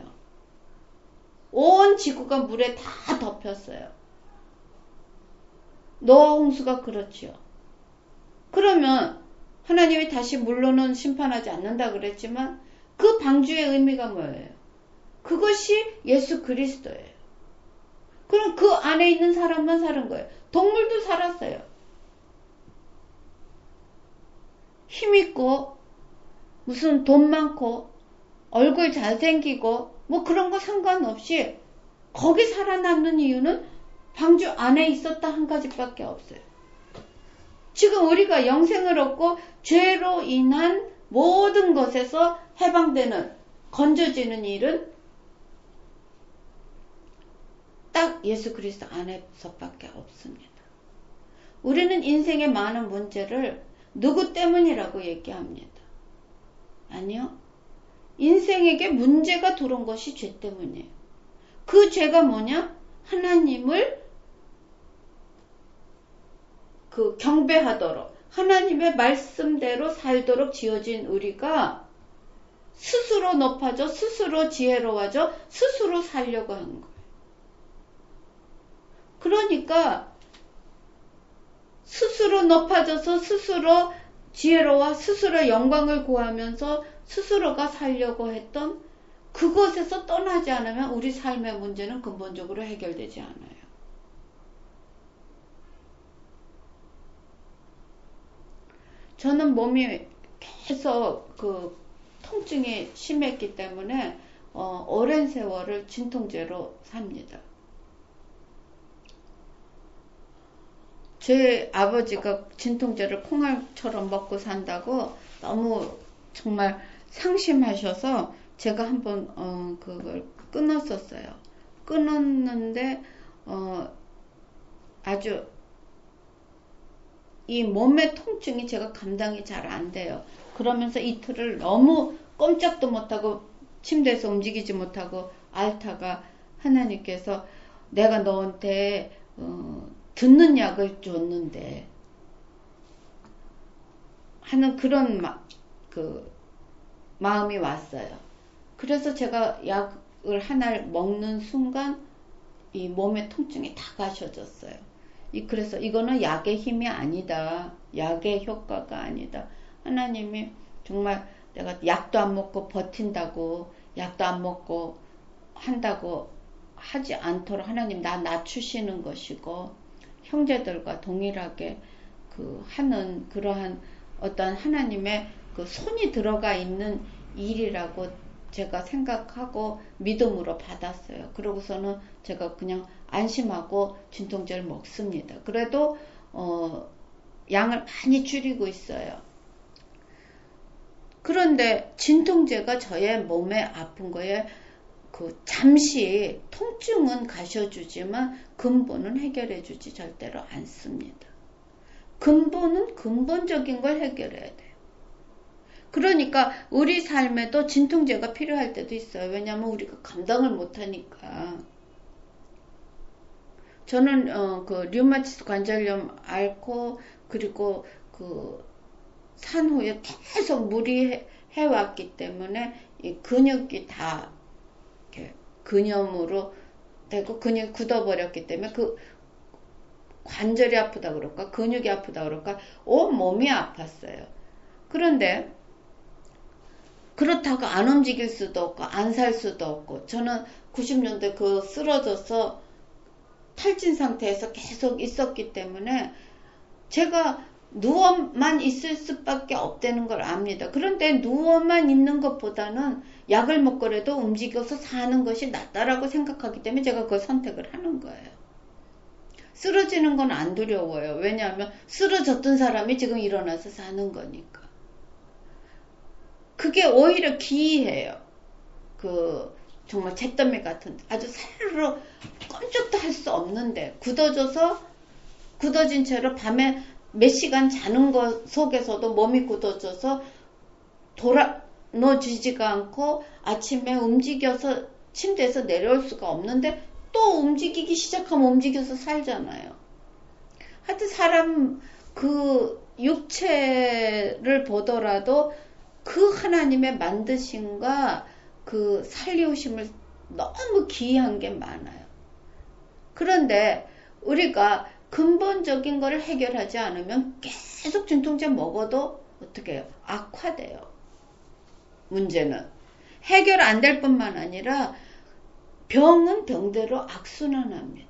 온 지구가 물에 다 덮였어요. 노아 홍수가 그렇지요. 그러면 하나님이 다시 물로는 심판하지 않는다 그랬지만 그 방주의 의미가 뭐예요? 그것이 예수 그리스도예요. 그럼 그 안에 있는 사람만 사는 거예요. 동물도 살았어요. 힘있고 무슨 돈 많고 얼굴 잘생기고 뭐 그런 거 상관없이 거기 살아남는 이유는 방주 안에 있었다 한 가지밖에 없어요. 지금 우리가 영생을 얻고 죄로 인한 모든 것에서 해방되는 건져지는 일은 딱 예수 그리스도 안에서밖에 없습니다. 우리는 인생의 많은 문제를 누구 때문이라고 얘기합니다. 아니요. 인생에게 문제가 들어온 것이 죄 때문이에요. 그 죄가 뭐냐? 하나님을 경배하도록 하나님의 말씀대로 살도록 지어진 우리가 스스로 높아져 스스로 지혜로워져 스스로 살려고 한 거예요. 그러니까 스스로 높아져서 스스로 지혜로워 스스로 영광을 구하면서 스스로가 살려고 했던 그곳에서 떠나지 않으면 우리 삶의 문제는 근본적으로 해결되지 않아요. 저는 몸이 계속 그 통증이 심했기 때문에 오랜 세월을 진통제로 삽니다. 제 아버지가 진통제를 콩알처럼 먹고 산다고 너무 정말 상심하셔서 제가 한번 그걸 끊었었어요. 끊었는데 아주 이 몸의 통증이 제가 감당이 잘 안 돼요. 그러면서 이틀을 너무 꼼짝도 못하고 침대에서 움직이지 못하고 앓다가 하나님께서 내가 너한테 듣는 약을 줬는데 하는 그런 마음이 왔어요. 그래서 제가 약을 하나를 먹는 순간 이 몸의 통증이 다 가셔졌어요. 그래서 이거는 약의 힘이 아니다. 약의 효과가 아니다. 하나님이 정말 내가 약도 안 먹고 버틴다고 약도 안 먹고 한다고 하지 않도록 하나님 나 낮추시는 것이고 형제들과 동일하게 하는 그러한 어떤 하나님의 그 손이 들어가 있는 일이라고 제가 생각하고 믿음으로 받았어요. 그러고서는 제가 그냥 안심하고 진통제를 먹습니다. 그래도 양을 많이 줄이고 있어요. 그런데 진통제가 저의 몸에 아픈 거에 잠시 통증은 가셔주지만 근본은 해결해주지 절대로 않습니다. 근본은 근본적인 걸 해결해야 돼요. 그러니까 우리 삶에도 진통제가 필요할 때도 있어요. 왜냐하면 우리가 감당을 못하니까. 저는 류마티스 관절염 앓고 그리고 산후에 계속 무리해왔기 때문에 이 근육이 다 이렇게 근염으로 되고 근육이 굳어버렸기 때문에 관절이 아프다 그럴까 근육이 아프다 그럴까 온 몸이 아팠어요. 그런데 그렇다고 안 움직일 수도 없고 안 살 수도 없고 저는 90년대 쓰러져서 탈진 상태에서 계속 있었기 때문에 제가 누워만 있을 수밖에 없다는 걸 압니다. 그런데 누워만 있는 것보다는 약을 먹고라도 움직여서 사는 것이 낫다라고 생각하기 때문에 제가 그걸 선택을 하는 거예요. 쓰러지는 건 안 두려워요. 왜냐하면 쓰러졌던 사람이 지금 일어나서 사는 거니까. 그게 오히려 기이해요. 정말 잿더미 같은 아주 사르르 꼼짝도 할 수 없는데 굳어진 채로 밤에 몇 시간 자는 것 속에서도 몸이 굳어져서 돌아놓지지가 않고 아침에 움직여서 침대에서 내려올 수가 없는데 또 움직이기 시작하면 움직여서 살잖아요. 하여튼 사람 육체를 보더라도 하나님의 만드심과 살리우심을 너무 기이한 게 많아요. 그런데 우리가 근본적인 거를 해결하지 않으면 계속 진통제 먹어도 어떻게 해요? 악화돼요. 문제는 해결 안 될 뿐만 아니라 병은 병대로 악순환합니다.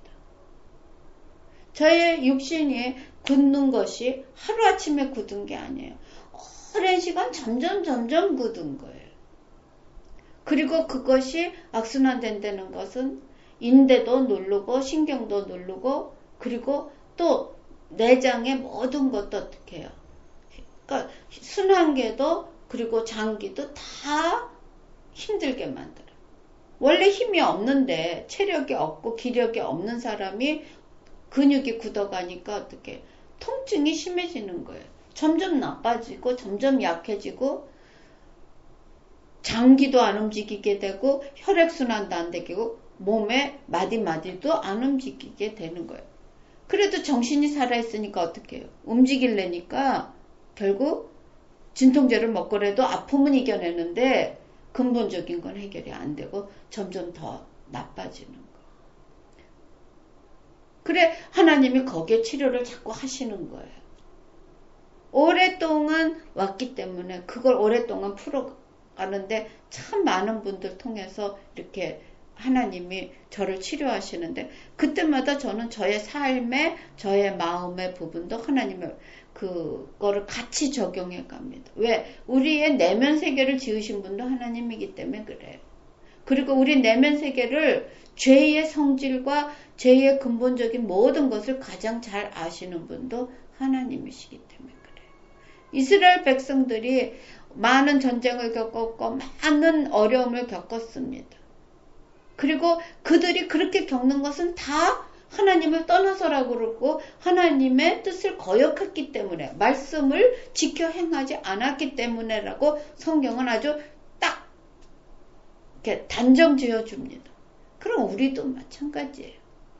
저의 육신이 굳는 것이 하루아침에 굳은 게 아니에요. 오랜 시간 점점 굳은 거예요. 그리고 그것이 악순환된다는 것은 인대도 누르고 신경도 누르고 그리고 또 내장의 모든 것도 어떻게 해요? 그러니까 순환계도 그리고 장기도 다 힘들게 만들어요. 원래 힘이 없는데 체력이 없고 기력이 없는 사람이 근육이 굳어가니까 어떻게 통증이 심해지는 거예요. 점점 나빠지고 점점 약해지고 장기도 안 움직이게 되고 혈액순환도 안 되고 몸의 마디마디도 안 움직이게 되는 거예요. 그래도 정신이 살아있으니까 어떻게 해요? 움직이려니까 결국 진통제를 먹고라도 아픔은 이겨내는데 근본적인 건 해결이 안 되고 점점 더 나빠지는 거. 그래 하나님이 거기에 치료를 자꾸 하시는 거예요. 오랫동안 왔기 때문에 그걸 오랫동안 풀어가는데 참 많은 분들 통해서 이렇게 하나님이 저를 치료하시는데 그때마다 저는 저의 삶에 저의 마음의 부분도 하나님의 그거를 같이 적용해 갑니다. 왜? 우리의 내면 세계를 지으신 분도 하나님이기 때문에 그래요. 그리고 우리 내면 세계를 죄의 성질과 죄의 근본적인 모든 것을 가장 잘 아시는 분도 하나님이시기 때문에 그래요. 이스라엘 백성들이 많은 전쟁을 겪었고 많은 어려움을 겪었습니다. 그리고 그들이 그렇게 겪는 것은 다 하나님을 떠나서라고 그러고 하나님의 뜻을 거역했기 때문에 말씀을 지켜 행하지 않았기 때문에라고 성경은 아주 딱 이렇게 단정 지어줍니다. 그럼 우리도 마찬가지예요.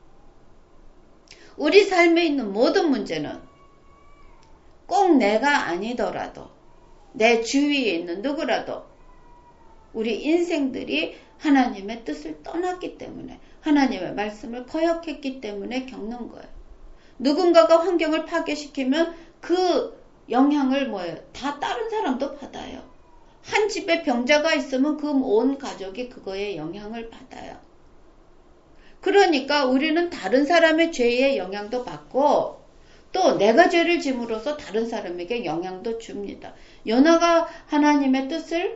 우리 삶에 있는 모든 문제는 꼭 내가 아니더라도 내 주위에 있는 누구라도 우리 인생들이 하나님의 뜻을 떠났기 때문에 하나님의 말씀을 거역했기 때문에 겪는 거예요. 누군가가 환경을 파괴시키면 그 영향을 다 다른 사람도 받아요. 한 집에 병자가 있으면 그 온 가족이 그거에 영향을 받아요. 그러니까 우리는 다른 사람의 죄의 영향도 받고 또 내가 죄를 짐으로써 다른 사람에게 영향도 줍니다. 요나가 하나님의 뜻을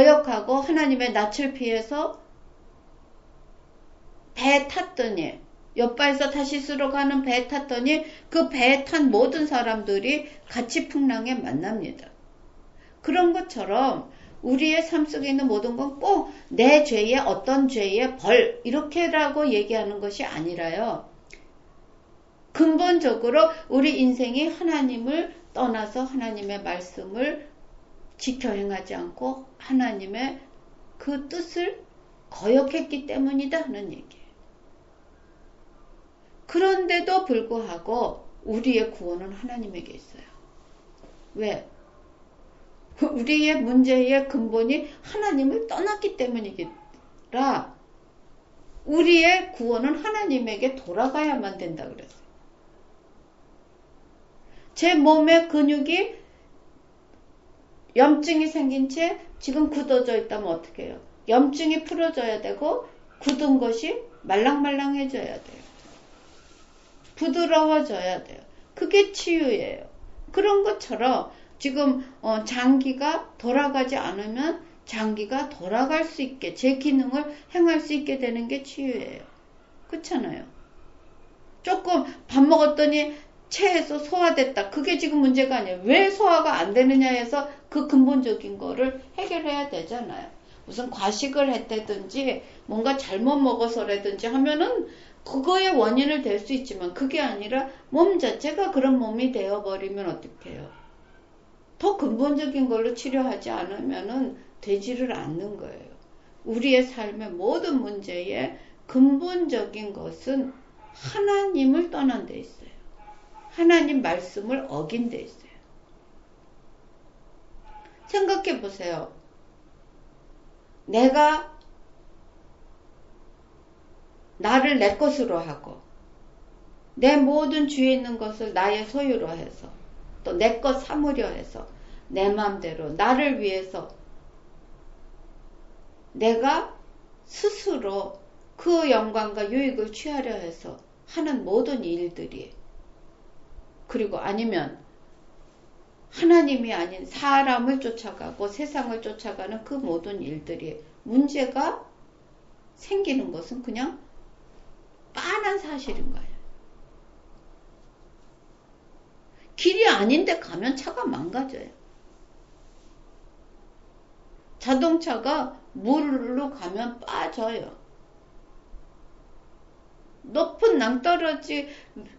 거역하고 하나님의 낯을 피해서 배 탔더니 옆바에서 다시 쓰러 가는 배에 탔더니 그 배에 탄 모든 사람들이 같이 풍랑에 만납니다. 그런 것처럼 우리의 삶 속에 있는 모든 건 꼭 내 죄의 어떤 죄의 벌 이렇게라고 얘기하는 것이 아니라요. 근본적으로 우리 인생이 하나님을 떠나서 하나님의 말씀을 지켜 행하지 않고 하나님의 그 뜻을 거역했기 때문이다 하는 얘기예요. 그런데도 불구하고 우리의 구원은 하나님에게 있어요. 왜? 우리의 문제의 근본이 하나님을 떠났기 때문이라 우리의 구원은 하나님에게 돌아가야만 된다 그랬어요. 제 몸의 근육이 염증이 생긴 채 지금 굳어져 있다면 어떻게 해요? 염증이 풀어져야 되고 굳은 것이 말랑말랑해져야 돼요. 부드러워져야 돼요. 그게 치유예요. 그런 것처럼 지금 장기가 돌아가지 않으면 장기가 돌아갈 수 있게 제 기능을 행할 수 있게 되는 게 치유예요. 그렇잖아요. 조금 밥 먹었더니 체에서 소화됐다. 그게 지금 문제가 아니에요. 왜 소화가 안 되느냐 해서 그 근본적인 거를 해결해야 되잖아요. 무슨 과식을 했다든지 뭔가 잘못 먹어서라든지 하면은 그거의 원인을 댈 수 있지만 그게 아니라 몸 자체가 그런 몸이 되어버리면 어떡해요? 더 근본적인 걸로 치료하지 않으면은 되지를 않는 거예요. 우리의 삶의 모든 문제의 근본적인 것은 하나님을 떠난 데 있어요. 하나님 말씀을 어긴 데 있어요. 생각해 보세요. 내가 나를 내 것으로 하고 내 모든 주위에 있는 것을 나의 소유로 해서 또 내 것 삼으려 해서 내 마음대로 나를 위해서 내가 스스로 그 영광과 유익을 취하려 해서 하는 모든 일들이 그리고 아니면 하나님이 아닌 사람을 쫓아가고 세상을 쫓아가는 그 모든 일들이 문제가 생기는 것은 그냥 뻔한 사실인 거예요. 길이 아닌데 가면 차가 망가져요. 자동차가 물로 가면 빠져요. 높은 낭떠러지로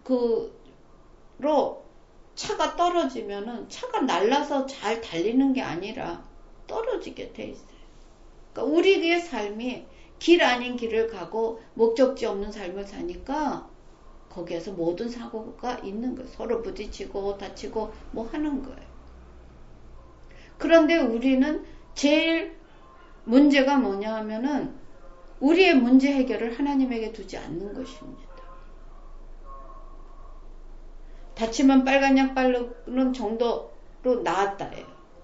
차가 떨어지면은 차가 날라서 잘 달리는 게 아니라 떨어지게 돼 있어요. 그러니까 우리의 삶이 길 아닌 길을 가고 목적지 없는 삶을 사니까 거기에서 모든 사고가 있는 거예요. 서로 부딪히고 다치고 뭐 하는 거예요. 그런데 우리는 제일 문제가 뭐냐 하면은 우리의 문제 해결을 하나님에게 두지 않는 것입니다. 다치면 빨간 약 바르는 정도로 나았다 해요.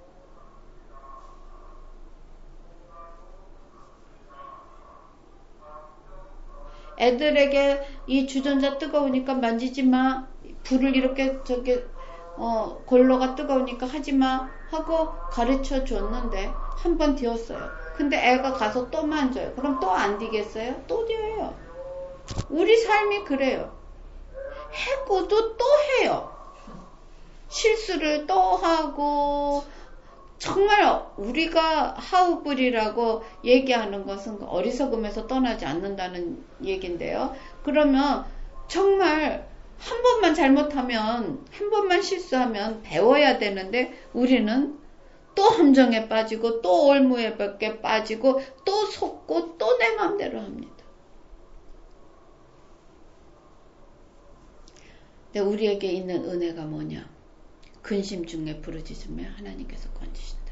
애들에게 이 주전자 뜨거우니까 만지지 마. 불을 이렇게 골로가 뜨거우니까 하지 마. 하고 가르쳐 줬는데 한 번 뒤었어요. 근데 애가 가서 또 만져요. 그럼 또 안 뒤겠어요? 또 뒤어요. 우리 삶이 그래요. 해고도 또 해요. 실수를 또 하고 정말 우리가 하우불이라고 얘기하는 것은 어리석음에서 떠나지 않는다는 얘기인데요. 그러면 정말 한 번만 잘못하면 한 번만 실수하면 배워야 되는데 우리는 또 함정에 빠지고 또 올무에 빠지고 또 속고 또 내 마음대로 합니다. 근데 우리에게 있는 은혜가 뭐냐? 근심 중에 부르짖으면 하나님께서 건지신다.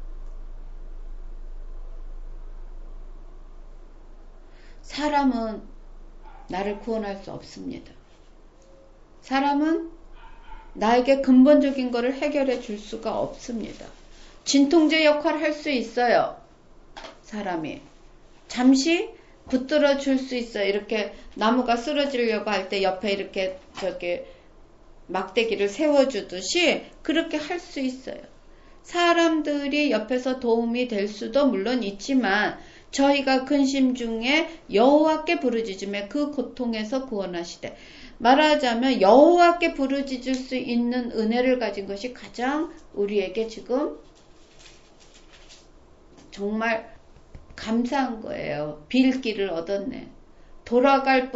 사람은 나를 구원할 수 없습니다. 사람은 나에게 근본적인 것을 해결해 줄 수가 없습니다. 진통제 역할을 할 수 있어요. 사람이 잠시 붙들어 줄 수 있어요. 이렇게 나무가 쓰러지려고 할 때 옆에 이렇게 막대기를 세워주듯이 그렇게 할 수 있어요. 사람들이 옆에서 도움이 될 수도 물론 있지만 저희가 근심 중에 여호와께 부르짖으며 그 고통에서 구원하시되. 말하자면 여호와께 부르짖을 수 있는 은혜를 가진 것이 가장 우리에게 지금 정말 감사한 거예요. 빌 길을 얻었네. 돌아갈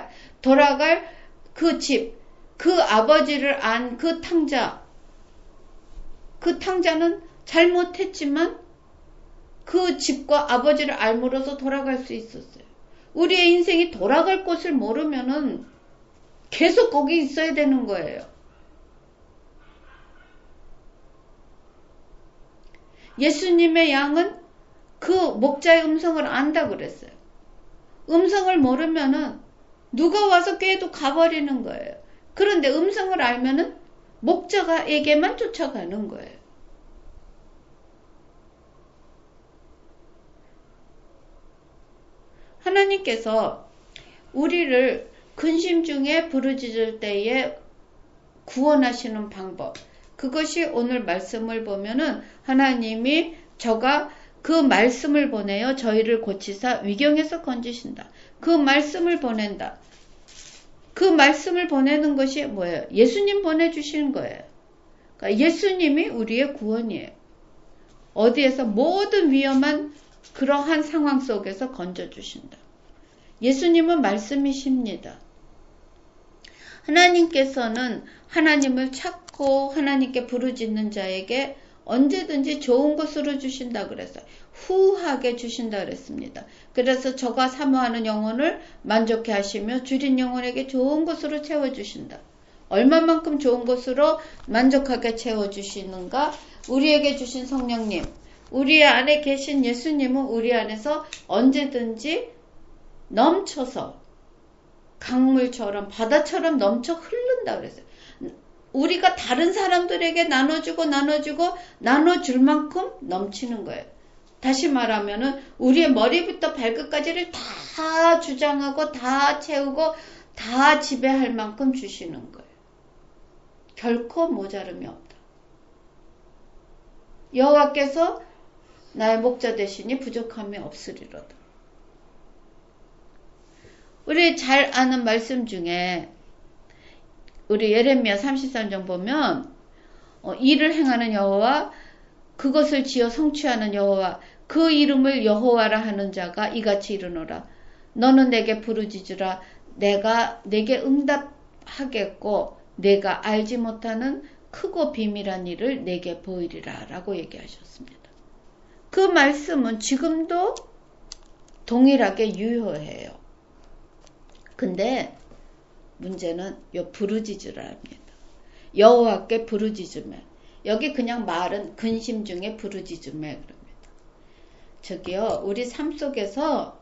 그 집, 그 아버지를 안 그 탕자. 그 탕자는 잘못했지만 그 집과 아버지를 알므로써 돌아갈 수 있었어요. 우리의 인생이 돌아갈 곳을 모르면은 계속 거기 있어야 되는 거예요. 예수님의 양은 그 목자의 음성을 안다 그랬어요. 음성을 모르면은 누가 와서 꾀도 가버리는 거예요. 그런데 음성을 알면은 목자에게만 쫓아가는 거예요. 하나님께서 우리를 근심 중에 부르짖을 때에 구원하시는 방법. 그것이 오늘 말씀을 보면은 하나님이 저가 그 말씀을 보내어 저희를 고치사 위경에서 건지신다. 그 말씀을 보낸다. 그 말씀을 보내는 것이 뭐예요? 예수님 보내주시는 거예요. 그러니까 예수님이 우리의 구원이에요. 어디에서 모든 위험한 그러한 상황 속에서 건져주신다. 예수님은 말씀이십니다. 하나님께서는 하나님을 찾고 하나님께 부르짖는 자에게 언제든지 좋은 것으로 주신다 그랬어요. 후하게 주신다 그랬습니다. 그래서 저가 사모하는 영혼을 만족해 하시며 줄인 영혼에게 좋은 것으로 채워주신다. 얼마만큼 좋은 것으로 만족하게 채워주시는가? 우리에게 주신 성령님, 우리 안에 계신 예수님은 우리 안에서 언제든지 넘쳐서 강물처럼 바다처럼 넘쳐 흐른다 그랬어요. 우리가 다른 사람들에게 나눠주고 나눠줄 만큼 넘치는 거예요. 다시 말하면은 우리의 머리부터 발끝까지를 다 주장하고 다 채우고 다 지배할 만큼 주시는 거예요. 결코 모자름이 없다. 여호와께서 나의 목자 되시니 부족함이 없으리로다. 우리 잘 아는 말씀 중에 우리 예레미야 33장 보면 일을 행하는 여호와, 그것을 지어 성취하는 여호와, 그 이름을 여호와라 하는 자가 이같이 이르노라. 너는 내게 부르짖으라. 내가 내게 응답하겠고 내가 알지 못하는 크고 비밀한 일을 내게 보이리라 라고 얘기하셨습니다. 그 말씀은 지금도 동일하게 유효해요. 근데 문제는 요 부르짖으라입니다. 여호와께 부르짖으매. 여기 그냥 말은 근심 중에 부르짖으매 그럽니다. 저기요, 우리 삶 속에서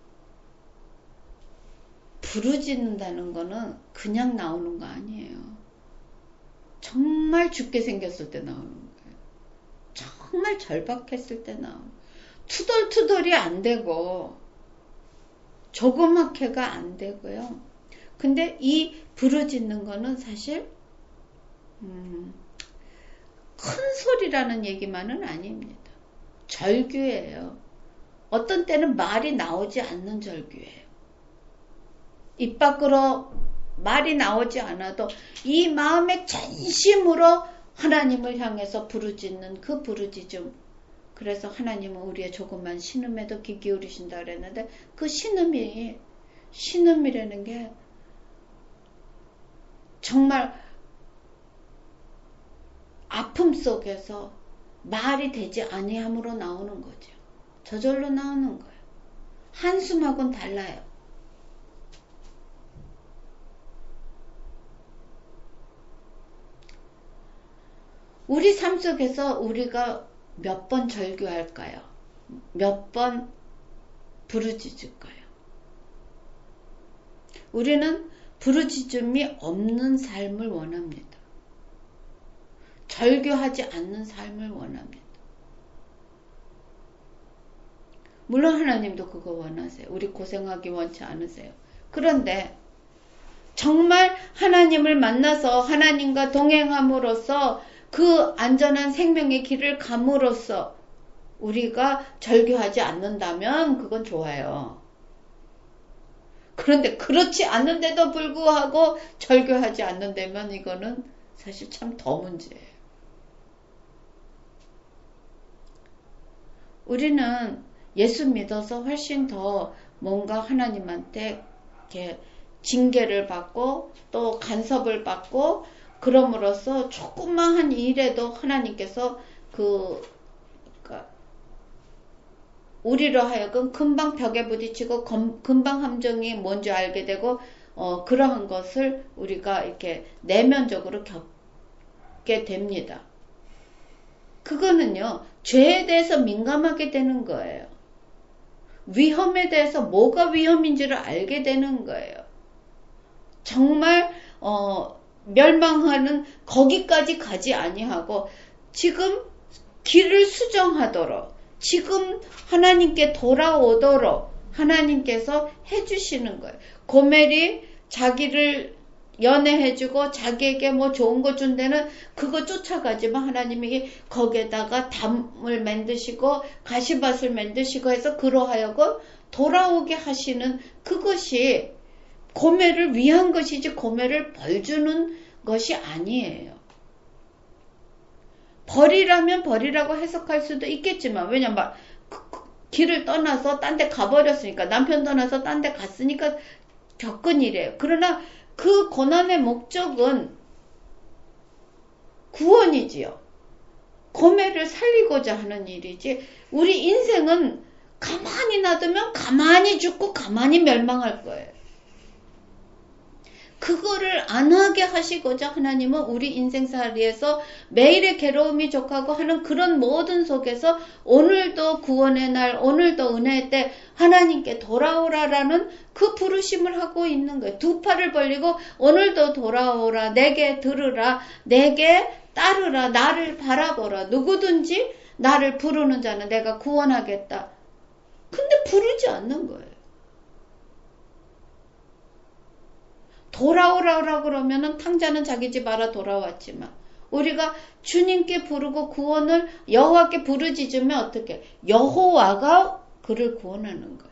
부르짖는다는 거는 그냥 나오는 거 아니에요. 정말 죽게 생겼을 때 나오는 거예요. 정말 절박했을 때 나오는 거예요. 투덜투덜이 안 되고 조그맣게가 안 되고요. 근데 이 부르짖는 거는 사실 큰 소리라는 얘기만은 아닙니다. 절규예요. 어떤 때는 말이 나오지 않는 절규예요. 입 밖으로 말이 나오지 않아도 이 마음의 전심으로 하나님을 향해서 부르짖는 그 부르짖음. 그래서 하나님은 우리의 조그만 신음에도 귀 기울이신다 그랬는데 그 신음이라는 게 정말 아픔 속에서 말이 되지 아니함으로 나오는 거죠. 저절로 나오는 거예요. 한숨하고는 달라요. 우리 삶 속에서 우리가 몇 번 절규할까요? 몇 번 부르짖을까요? 우리는 부르짖음이 없는 삶을 원합니다. 절규하지 않는 삶을 원합니다. 물론 하나님도 그거 원하세요. 우리 고생하기 원치 않으세요. 그런데 정말 하나님을 만나서 하나님과 동행함으로써 그 안전한 생명의 길을 감으로써 우리가 절규하지 않는다면 그건 좋아요. 그런데 그렇지 않는데도 불구하고 절규하지 않는다면 이거는 사실 참 더 문제예요. 우리는 예수 믿어서 훨씬 더 뭔가 하나님한테 이렇게 징계를 받고 또 간섭을 받고 그럼으로써 조그마한 일에도 하나님께서 우리로 하여금 금방 벽에 부딪히고 금방 함정이 뭔지 알게 되고 그러한 것을 우리가 이렇게 내면적으로 겪게 됩니다. 그거는요, 죄에 대해서 민감하게 되는 거예요. 위험에 대해서 뭐가 위험인지를 알게 되는 거예요. 정말 멸망하는 거기까지 가지 아니하고 지금 길을 수정하도록 지금 하나님께 돌아오도록 하나님께서 해주시는 거예요. 고멜이 자기를 연애해주고 자기에게 뭐 좋은 거 준 데는 그거 쫓아가지만 하나님이 거기에다가 담을 만드시고 가시밭을 만드시고 해서 그러하여금 돌아오게 하시는 그것이 고멜을 위한 것이지 고멜을 벌주는 것이 아니에요. 벌이라면 벌이라고 해석할 수도 있겠지만 왜냐면 길을 떠나서 딴 데 가버렸으니까 남편 떠나서 딴 데 갔으니까 겪은 일이에요. 그러나 그 고난의 목적은 구원이지요. 고멜을 살리고자 하는 일이지 우리 인생은 가만히 놔두면 가만히 죽고 가만히 멸망할 거예요. 그거를 안 하게 하시고자 하나님은 우리 인생살이에서 매일의 괴로움이 족하고 하는 그런 모든 속에서 오늘도 구원의 날, 오늘도 은혜의 때 하나님께 돌아오라라는 그 부르심을 하고 있는 거예요. 두 팔을 벌리고 오늘도 돌아오라, 내게 들으라, 내게 따르라, 나를 바라보라. 누구든지 나를 부르는 자는 내가 구원하겠다. 근데 부르지 않는 거예요. 돌아오라 그러면은 탕자는 자기 집 알아 돌아왔지만 우리가 주님께 부르고 구원을 여호와께 부르짖으면 어떻게? 여호와가 그를 구원하는 거예요.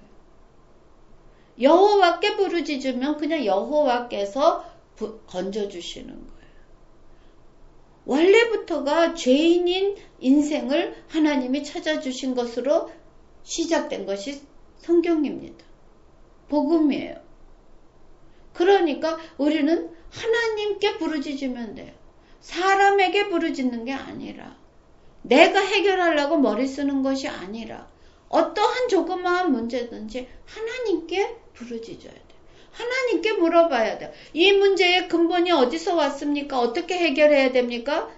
여호와께 부르짖으면 그냥 여호와께서 건져주시는 거예요. 원래부터가 죄인인 인생을 하나님이 찾아주신 것으로 시작된 것이 성경입니다. 복음이에요. 그러니까 우리는 하나님께 부르짖으면 돼요. 사람에게 부르짖는 게 아니라 내가 해결하려고 머리 쓰는 것이 아니라 어떠한 조그마한 문제든지 하나님께 부르짖어야 돼요. 하나님께 물어봐야 돼요. 이 문제의 근본이 어디서 왔습니까? 어떻게 해결해야 됩니까?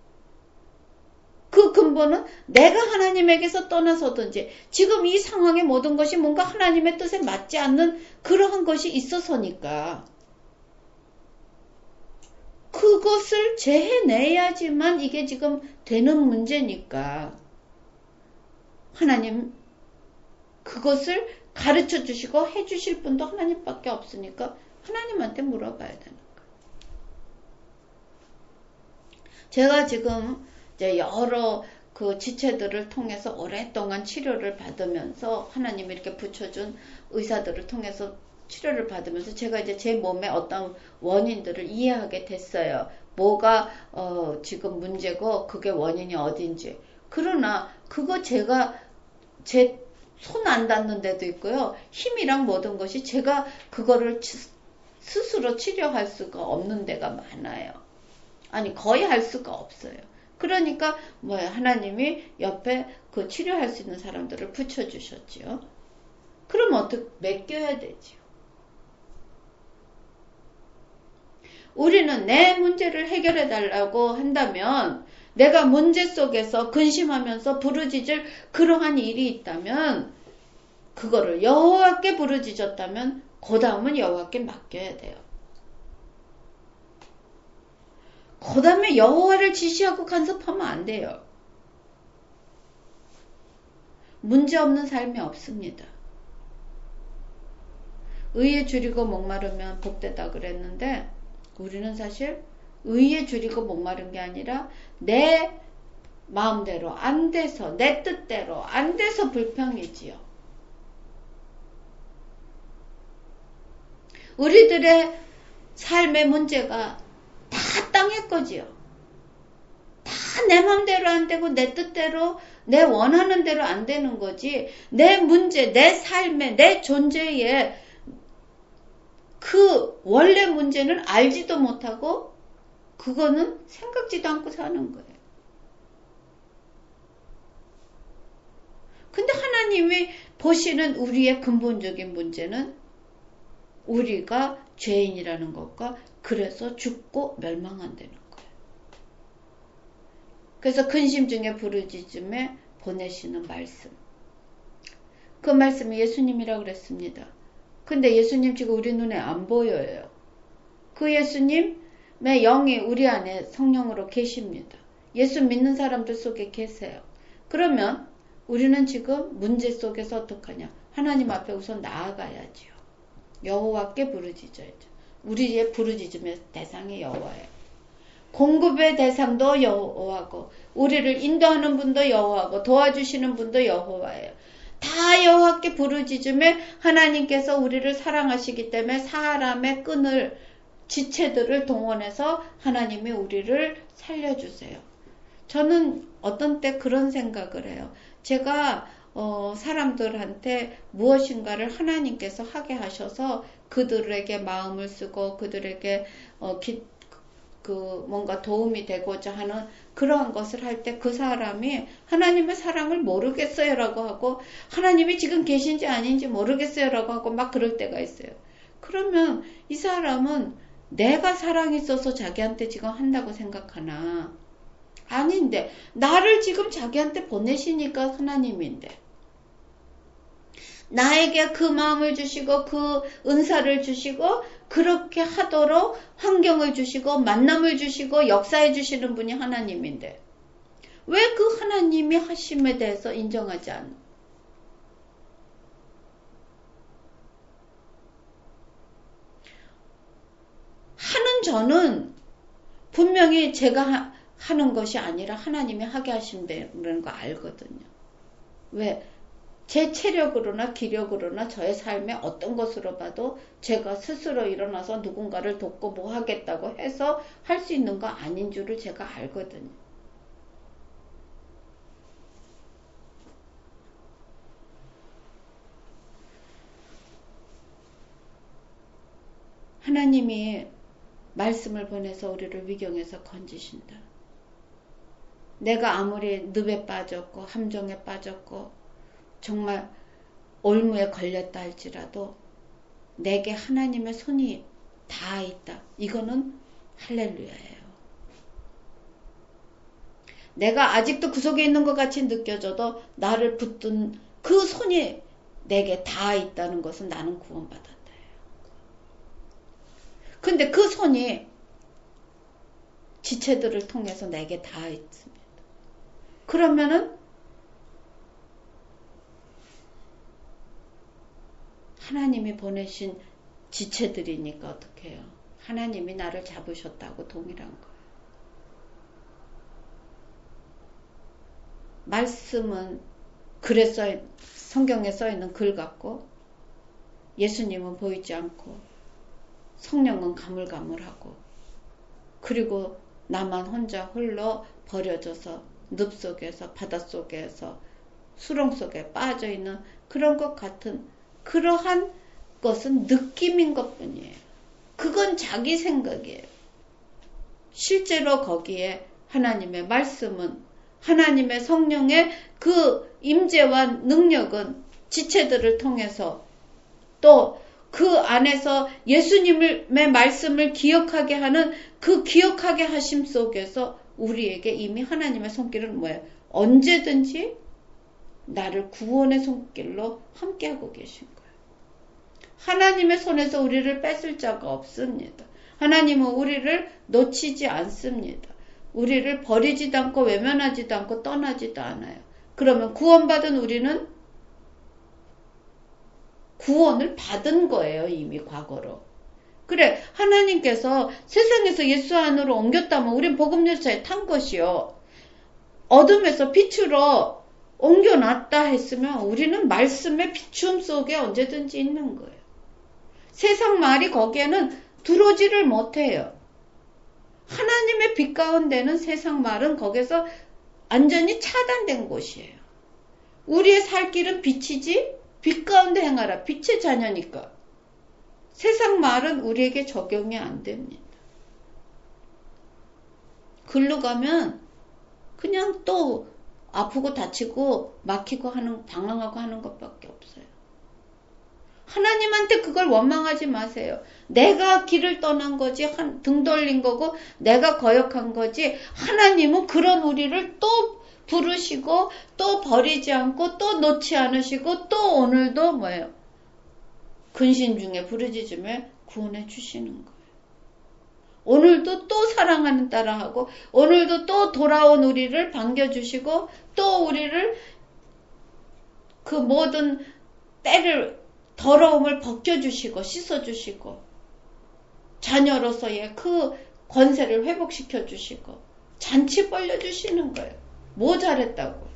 그 근본은 내가 하나님에게서 떠나서든지 지금 이 상황의 모든 것이 뭔가 하나님의 뜻에 맞지 않는 그러한 것이 있어서니까 그것을 재해내야지만 이게 지금 되는 문제니까 하나님 그것을 가르쳐 주시고 해주실 분도 하나님밖에 없으니까 하나님한테 물어봐야 되는 거예요. 제가 지금 이제 여러 그 지체들을 통해서 오랫동안 치료를 받으면서 하나님이 이렇게 붙여준 의사들을 통해서 치료를 받으면서 제가 이제 제 몸의 어떤 원인들을 이해하게 됐어요. 뭐가 지금 문제고 그게 원인이 어딘지. 그러나 그거 제가 제 손 안 닿는 데도 있고요. 힘이랑 모든 것이 제가 그거를 스스로 치료할 수가 없는 데가 많아요. 아니 거의 할 수가 없어요. 그러니까 하나님이 옆에 그 치료할 수 있는 사람들을 붙여주셨지요. 그럼 어떻게 맡겨야 되지요. 우리는 내 문제를 해결해 달라고 한다면 내가 문제 속에서 근심하면서 부르짖을 그러한 일이 있다면 그거를 여호와께 부르짖었다면 그 다음은 여호와께 맡겨야 돼요. 그 다음에 여호와를 지시하고 간섭하면 안 돼요. 문제없는 삶이 없습니다. 의에 줄이고 목마르면 복되다 그랬는데 우리는 사실 의에 줄이고 목마른 게 아니라 내 마음대로 안 돼서, 내 뜻대로 안 돼서 불평이지요. 우리들의 삶의 문제가 다 땅의 거지요. 다 내 마음대로 안 되고 내 뜻대로 내 원하는 대로 안 되는 거지. 내 문제, 내 삶에, 내 존재에 그 원래 문제는 알지도 못하고 그거는 생각지도 않고 사는 거예요. 근데 하나님이 보시는 우리의 근본적인 문제는 우리가 죄인이라는 것과 그래서 죽고 멸망한다는 거예요. 그래서 근심 중에 부르짖음에 보내시는 말씀. 그 말씀이 예수님이라고 그랬습니다. 근데 예수님 지금 우리 눈에 안 보여요. 그 예수님의 영이 우리 안에 성령으로 계십니다. 예수 믿는 사람들 속에 계세요. 그러면 우리는 지금 문제 속에서 어떡하냐? 하나님 앞에 우선 나아가야지요. 여호와께 부르짖어야죠. 우리의 부르짖음의 대상이 여호와예요. 공급의 대상도 여호와고 우리를 인도하는 분도 여호와고 도와주시는 분도 여호와예요. 다 여호와께 부르짖음에 하나님께서 우리를 사랑하시기 때문에 사람의 끈을 지체들을 동원해서 하나님이 우리를 살려주세요. 저는 어떤 때 그런 생각을 해요. 제가 사람들한테 무엇인가를 하나님께서 하게 하셔서 그들에게 마음을 쓰고 그들에게 뭔가 도움이 되고자 하는 그러한 것을 할 때 그 사람이 하나님의 사랑을 모르겠어요 라고 하고 하나님이 지금 계신지 아닌지 모르겠어요 라고 하고 막 그럴 때가 있어요. 그러면 이 사람은 내가 사랑이 있어서 자기한테 지금 한다고 생각하나? 아닌데 나를 지금 자기한테 보내시니까 하나님인데 나에게 그 마음을 주시고 그 은사를 주시고 그렇게 하도록 환경을 주시고 만남을 주시고 역사해 주시는 분이 하나님인데 왜 그 하나님이 하심에 대해서 인정하지 않나? 하는 저는 분명히 제가 하는 것이 아니라 하나님이 하게 하신다는 거 알거든요. 왜? 제 체력으로나 기력으로나 저의 삶에 어떤 것으로 봐도 제가 스스로 일어나서 누군가를 돕고 뭐 하겠다고 해서 할 수 있는 거 아닌 줄을 제가 알거든요. 하나님이 말씀을 보내서 우리를 위경에서 건지신다. 내가 아무리 늪에 빠졌고 함정에 빠졌고 정말 올무에 걸렸다 할지라도 내게 하나님의 손이 닿아 있다. 이거는 할렐루야예요. 내가 아직도 그 속에 있는 것 같이 느껴져도 나를 붙든 그 손이 내게 닿아 있다는 것은 나는 구원받았다. 근데 그 손이 지체들을 통해서 내게 닿아 있습니다. 그러면은 하나님이 보내신 지체들이니까 어떻게 해요? 하나님이 나를 잡으셨다고 동일한 거예요. 말씀은 글에 성경에 써있는 글 같고 예수님은 보이지 않고 성령은 가물가물하고 그리고 나만 혼자 홀로 버려져서 늪 속에서 바닷속에서 수렁 속에 빠져있는 그런 것 같은 그러한 것은 느낌인 것뿐이에요. 그건 자기 생각이에요. 실제로 거기에 하나님의 말씀은 하나님의 성령의 그 임재와 능력은 지체들을 통해서 또 그 안에서 예수님의 말씀을 기억하게 하는 그 기억하게 하심 속에서 우리에게 이미 하나님의 손길은 뭐예요? 언제든지 나를 구원의 손길로 함께하고 계신 거예요. 하나님의 손에서 우리를 뺏을 자가 없습니다. 하나님은 우리를 놓치지 않습니다. 우리를 버리지도 않고 외면하지도 않고 떠나지도 않아요. 그러면 구원받은 우리는 구원을 받은 거예요. 이미 과거로. 그래 하나님께서 세상에서 예수 안으로 옮겼다면 우린 복음 열차에 탄 것이요. 어둠에서 빛으로 옮겨놨다 했으면 우리는 말씀의 비추음 속에 언제든지 있는 거예요. 세상 말이 거기에는 들어오지를 못해요. 하나님의 빛 가운데는 세상 말은 거기서 완전히 차단된 곳이에요. 우리의 살 길은 빛이지 빛 가운데 행하라. 빛의 자녀니까. 세상 말은 우리에게 적용이 안 됩니다. 글로 가면 그냥 또 아프고 다치고 막히고 하는, 방황하고 하는 것밖에 없어요. 하나님한테 그걸 원망하지 마세요. 내가 길을 떠난 거지, 등 돌린 거고, 내가 거역한 거지, 하나님은 그런 우리를 또 부르시고, 또 버리지 않고, 또 놓지 않으시고, 또 오늘도 뭐예요? 근심 중에 부르짖음에 구원해 주시는 거예요. 오늘도 또 사랑하는 따라 하고, 오늘도 또 돌아온 우리를 반겨주시고, 또 우리를 그 모든 때를, 더러움을 벗겨주시고, 씻어주시고, 자녀로서의 그 권세를 회복시켜주시고, 잔치 벌려주시는 거예요. 뭐 잘했다고.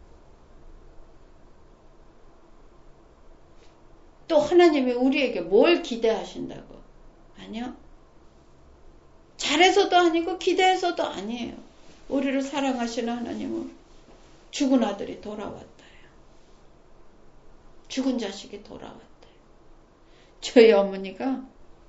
또 하나님이 우리에게 뭘 기대하신다고. 아니요. 잘해서도 아니고 기대해서도 아니에요. 우리를 사랑하시는 하나님은 죽은 아들이 돌아왔다요. 죽은 자식이 돌아왔다요. 저희 어머니가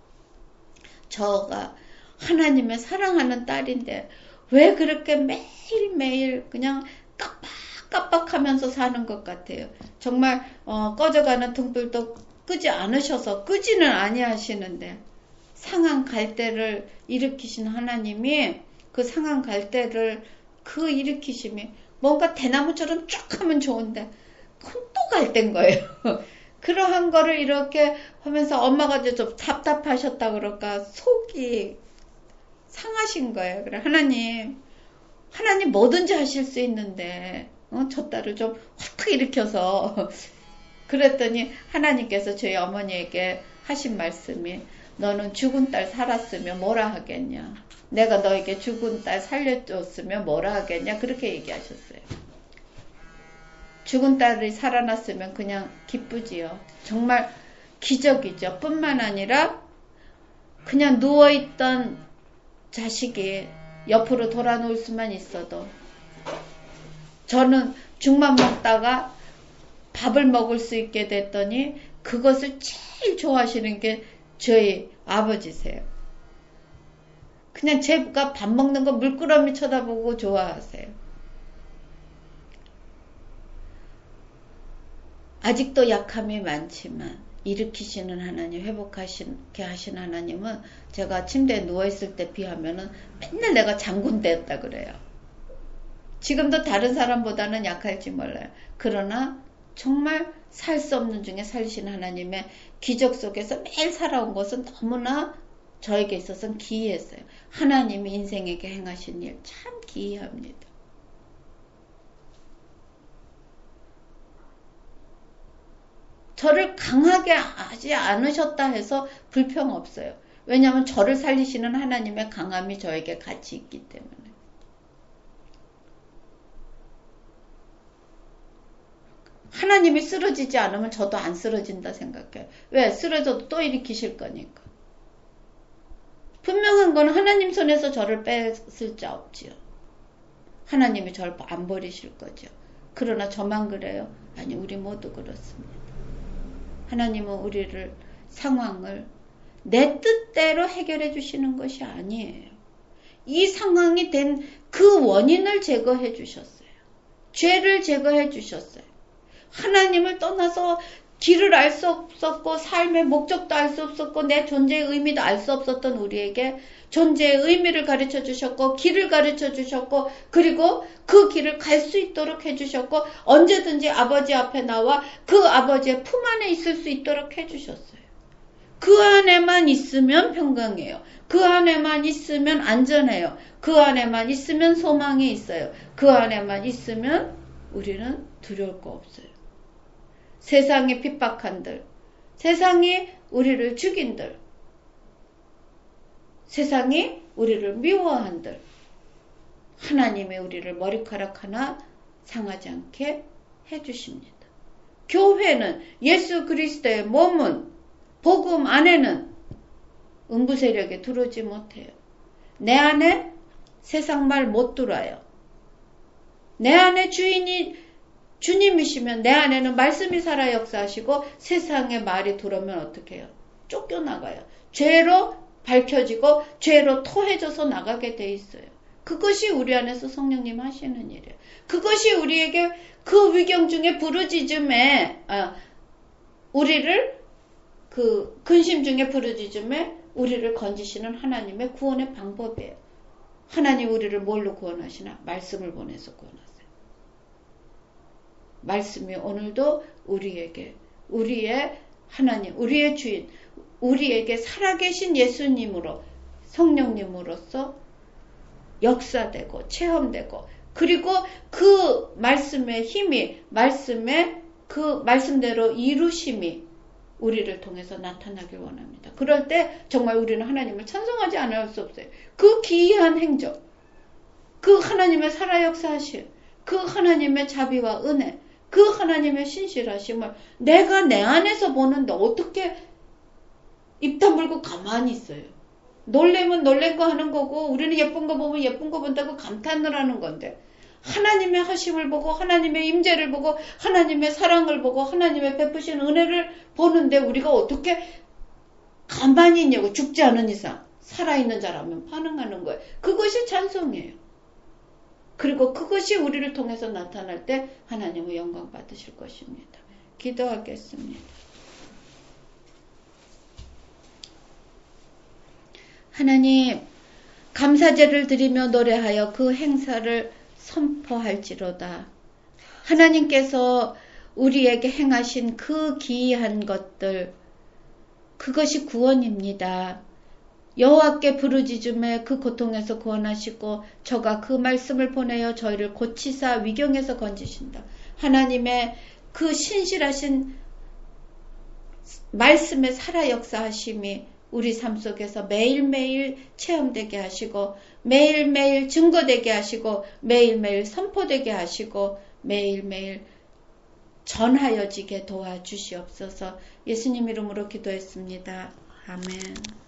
저가 하나님의 사랑하는 딸인데 왜 그렇게 매일매일 그냥 깜빡깜빡하면서 사는 것 같아요. 정말 꺼져가는 등불도 끄지 않으셔서 끄지는 아니하시는데 상한 갈대를 일으키신 하나님이 그 상한 갈대를 그 일으키심이 뭔가 대나무처럼 쭉 하면 좋은데 그건 또 갈대인 거예요. 그러한 거를 이렇게 하면서 엄마가 좀 답답하셨다 그럴까 속이 상하신 거예요. 그래 하나님 뭐든지 하실 수 있는데 저 딸을 좀 확 일으켜서 그랬더니 하나님께서 저희 어머니에게 하신 말씀이 너는 죽은 딸 살았으면 뭐라 하겠냐. 내가 너에게 죽은 딸 살려줬으면 뭐라 하겠냐. 그렇게 얘기하셨어요. 죽은 딸이 살아났으면 그냥 기쁘지요. 정말 기적이죠. 뿐만 아니라 그냥 누워있던 자식이 옆으로 돌아 놓을 수만 있어도 저는 죽만 먹다가 밥을 먹을 수 있게 됐더니 그것을 제일 좋아하시는 게 저희 아버지세요. 그냥 제가 밥 먹는 거 물끄러미 쳐다보고 좋아하세요. 아직도 약함이 많지만 일으키시는 하나님, 회복하시게 하신 하나님은 제가 침대에 누워있을 때 비하면은 맨날 내가 장군되었다 그래요. 지금도 다른 사람보다는 약할지 몰라요. 그러나 정말 살 수 없는 중에 살리신 하나님의 기적 속에서 매일 살아온 것은 너무나 저에게 있어서는 기이했어요. 하나님이 인생에게 행하신 일 참 기이합니다. 저를 강하게 하지 않으셨다 해서 불평 없어요. 왜냐하면 저를 살리시는 하나님의 강함이 저에게 같이 있기 때문에. 하나님이 쓰러지지 않으면 저도 안 쓰러진다 생각해요. 왜? 쓰러져도 또 일으키실 거니까. 분명한 건 하나님 손에서 저를 뺏을 자 없지요. 하나님이 저를 안 버리실 거죠. 그러나 저만 그래요? 아니, 우리 모두 그렇습니다. 하나님은 우리를 상황을 내 뜻대로 해결해 주시는 것이 아니에요. 이 상황이 된 그 원인을 제거해 주셨어요. 죄를 제거해 주셨어요. 하나님을 떠나서 길을 알 수 없었고 삶의 목적도 알 수 없었고 내 존재의 의미도 알 수 없었던 우리에게 존재의 의미를 가르쳐 주셨고 길을 가르쳐 주셨고 그리고 그 길을 갈 수 있도록 해주셨고 언제든지 아버지 앞에 나와 그 아버지의 품 안에 있을 수 있도록 해주셨어요. 그 안에만 있으면 평강해요. 그 안에만 있으면 안전해요. 그 안에만 있으면 소망이 있어요. 그 안에만 있으면 우리는 두려울 거 없어요. 세상에 핍박한들, 세상이 우리를 죽인들, 세상이 우리를 미워한들, 하나님이 우리를 머리카락 하나 상하지 않게 해주십니다. 교회는 예수 그리스도의 몸은 복음 안에는 음부 세력에 들어오지 못해요. 내 안에 세상 말 못 들어요. 내 안에 주인이 주님이시면 내 안에는 말씀이 살아 역사하시고 세상의 말이 들어오면 어떻게 해요? 쫓겨나가요. 죄로 밝혀지고 죄로 토해져서 나가게 돼 있어요. 그것이 우리 안에서 성령님 하시는 일이에요. 그것이 우리에게 그 위경 중에 부르짖음에 우리를 그 근심 중에 부르짖음에 우리를 건지시는 하나님의 구원의 방법이에요. 하나님 우리를 뭘로 구원하시나? 말씀을 보내서 구원하세요. 말씀이 오늘도 우리에게 우리의 하나님, 우리의 주인, 우리에게 살아계신 예수님으로 성령님으로서 역사되고 체험되고 그리고 그 말씀의 힘이 말씀의 그 말씀대로 이루심이 우리를 통해서 나타나길 원합니다. 그럴 때 정말 우리는 하나님을 찬송하지 않을 수 없어요. 그 기이한 행적, 그 하나님의 살아 역사하심, 그 하나님의 자비와 은혜, 그 하나님의 신실하심을 내가 내 안에서 보는데 어떻게 입 다물고 가만히 있어요. 놀래면 놀란 거 하는 거고 우리는 예쁜 거 보면 예쁜 거 본다고 감탄을 하는 건데 하나님의 하심을 보고 하나님의 임재를 보고 하나님의 사랑을 보고 하나님의 베푸신 은혜를 보는데 우리가 어떻게 가만히 있냐고. 죽지 않은 이상 살아있는 자라면 반응하는 거예요. 그것이 찬송이에요. 그리고 그것이 우리를 통해서 나타날 때 하나님의 영광 받으실 것입니다. 기도하겠습니다. 하나님, 감사제를 드리며 노래하여 그 행사를 선포할지로다. 하나님께서 우리에게 행하신 그 기이한 것들, 그것이 구원입니다. 여호와께 부르짖음에 그 고통에서 구원하시고 저가 그 말씀을 보내어 저희를 고치사 위경에서 건지신다. 하나님의 그 신실하신 말씀의 살아 역사하심이 우리 삶 속에서 매일매일 체험되게 하시고 매일매일 증거되게 하시고 매일매일 선포되게 하시고 매일매일 전하여지게 도와주시옵소서. 예수님 이름으로 기도했습니다. 아멘.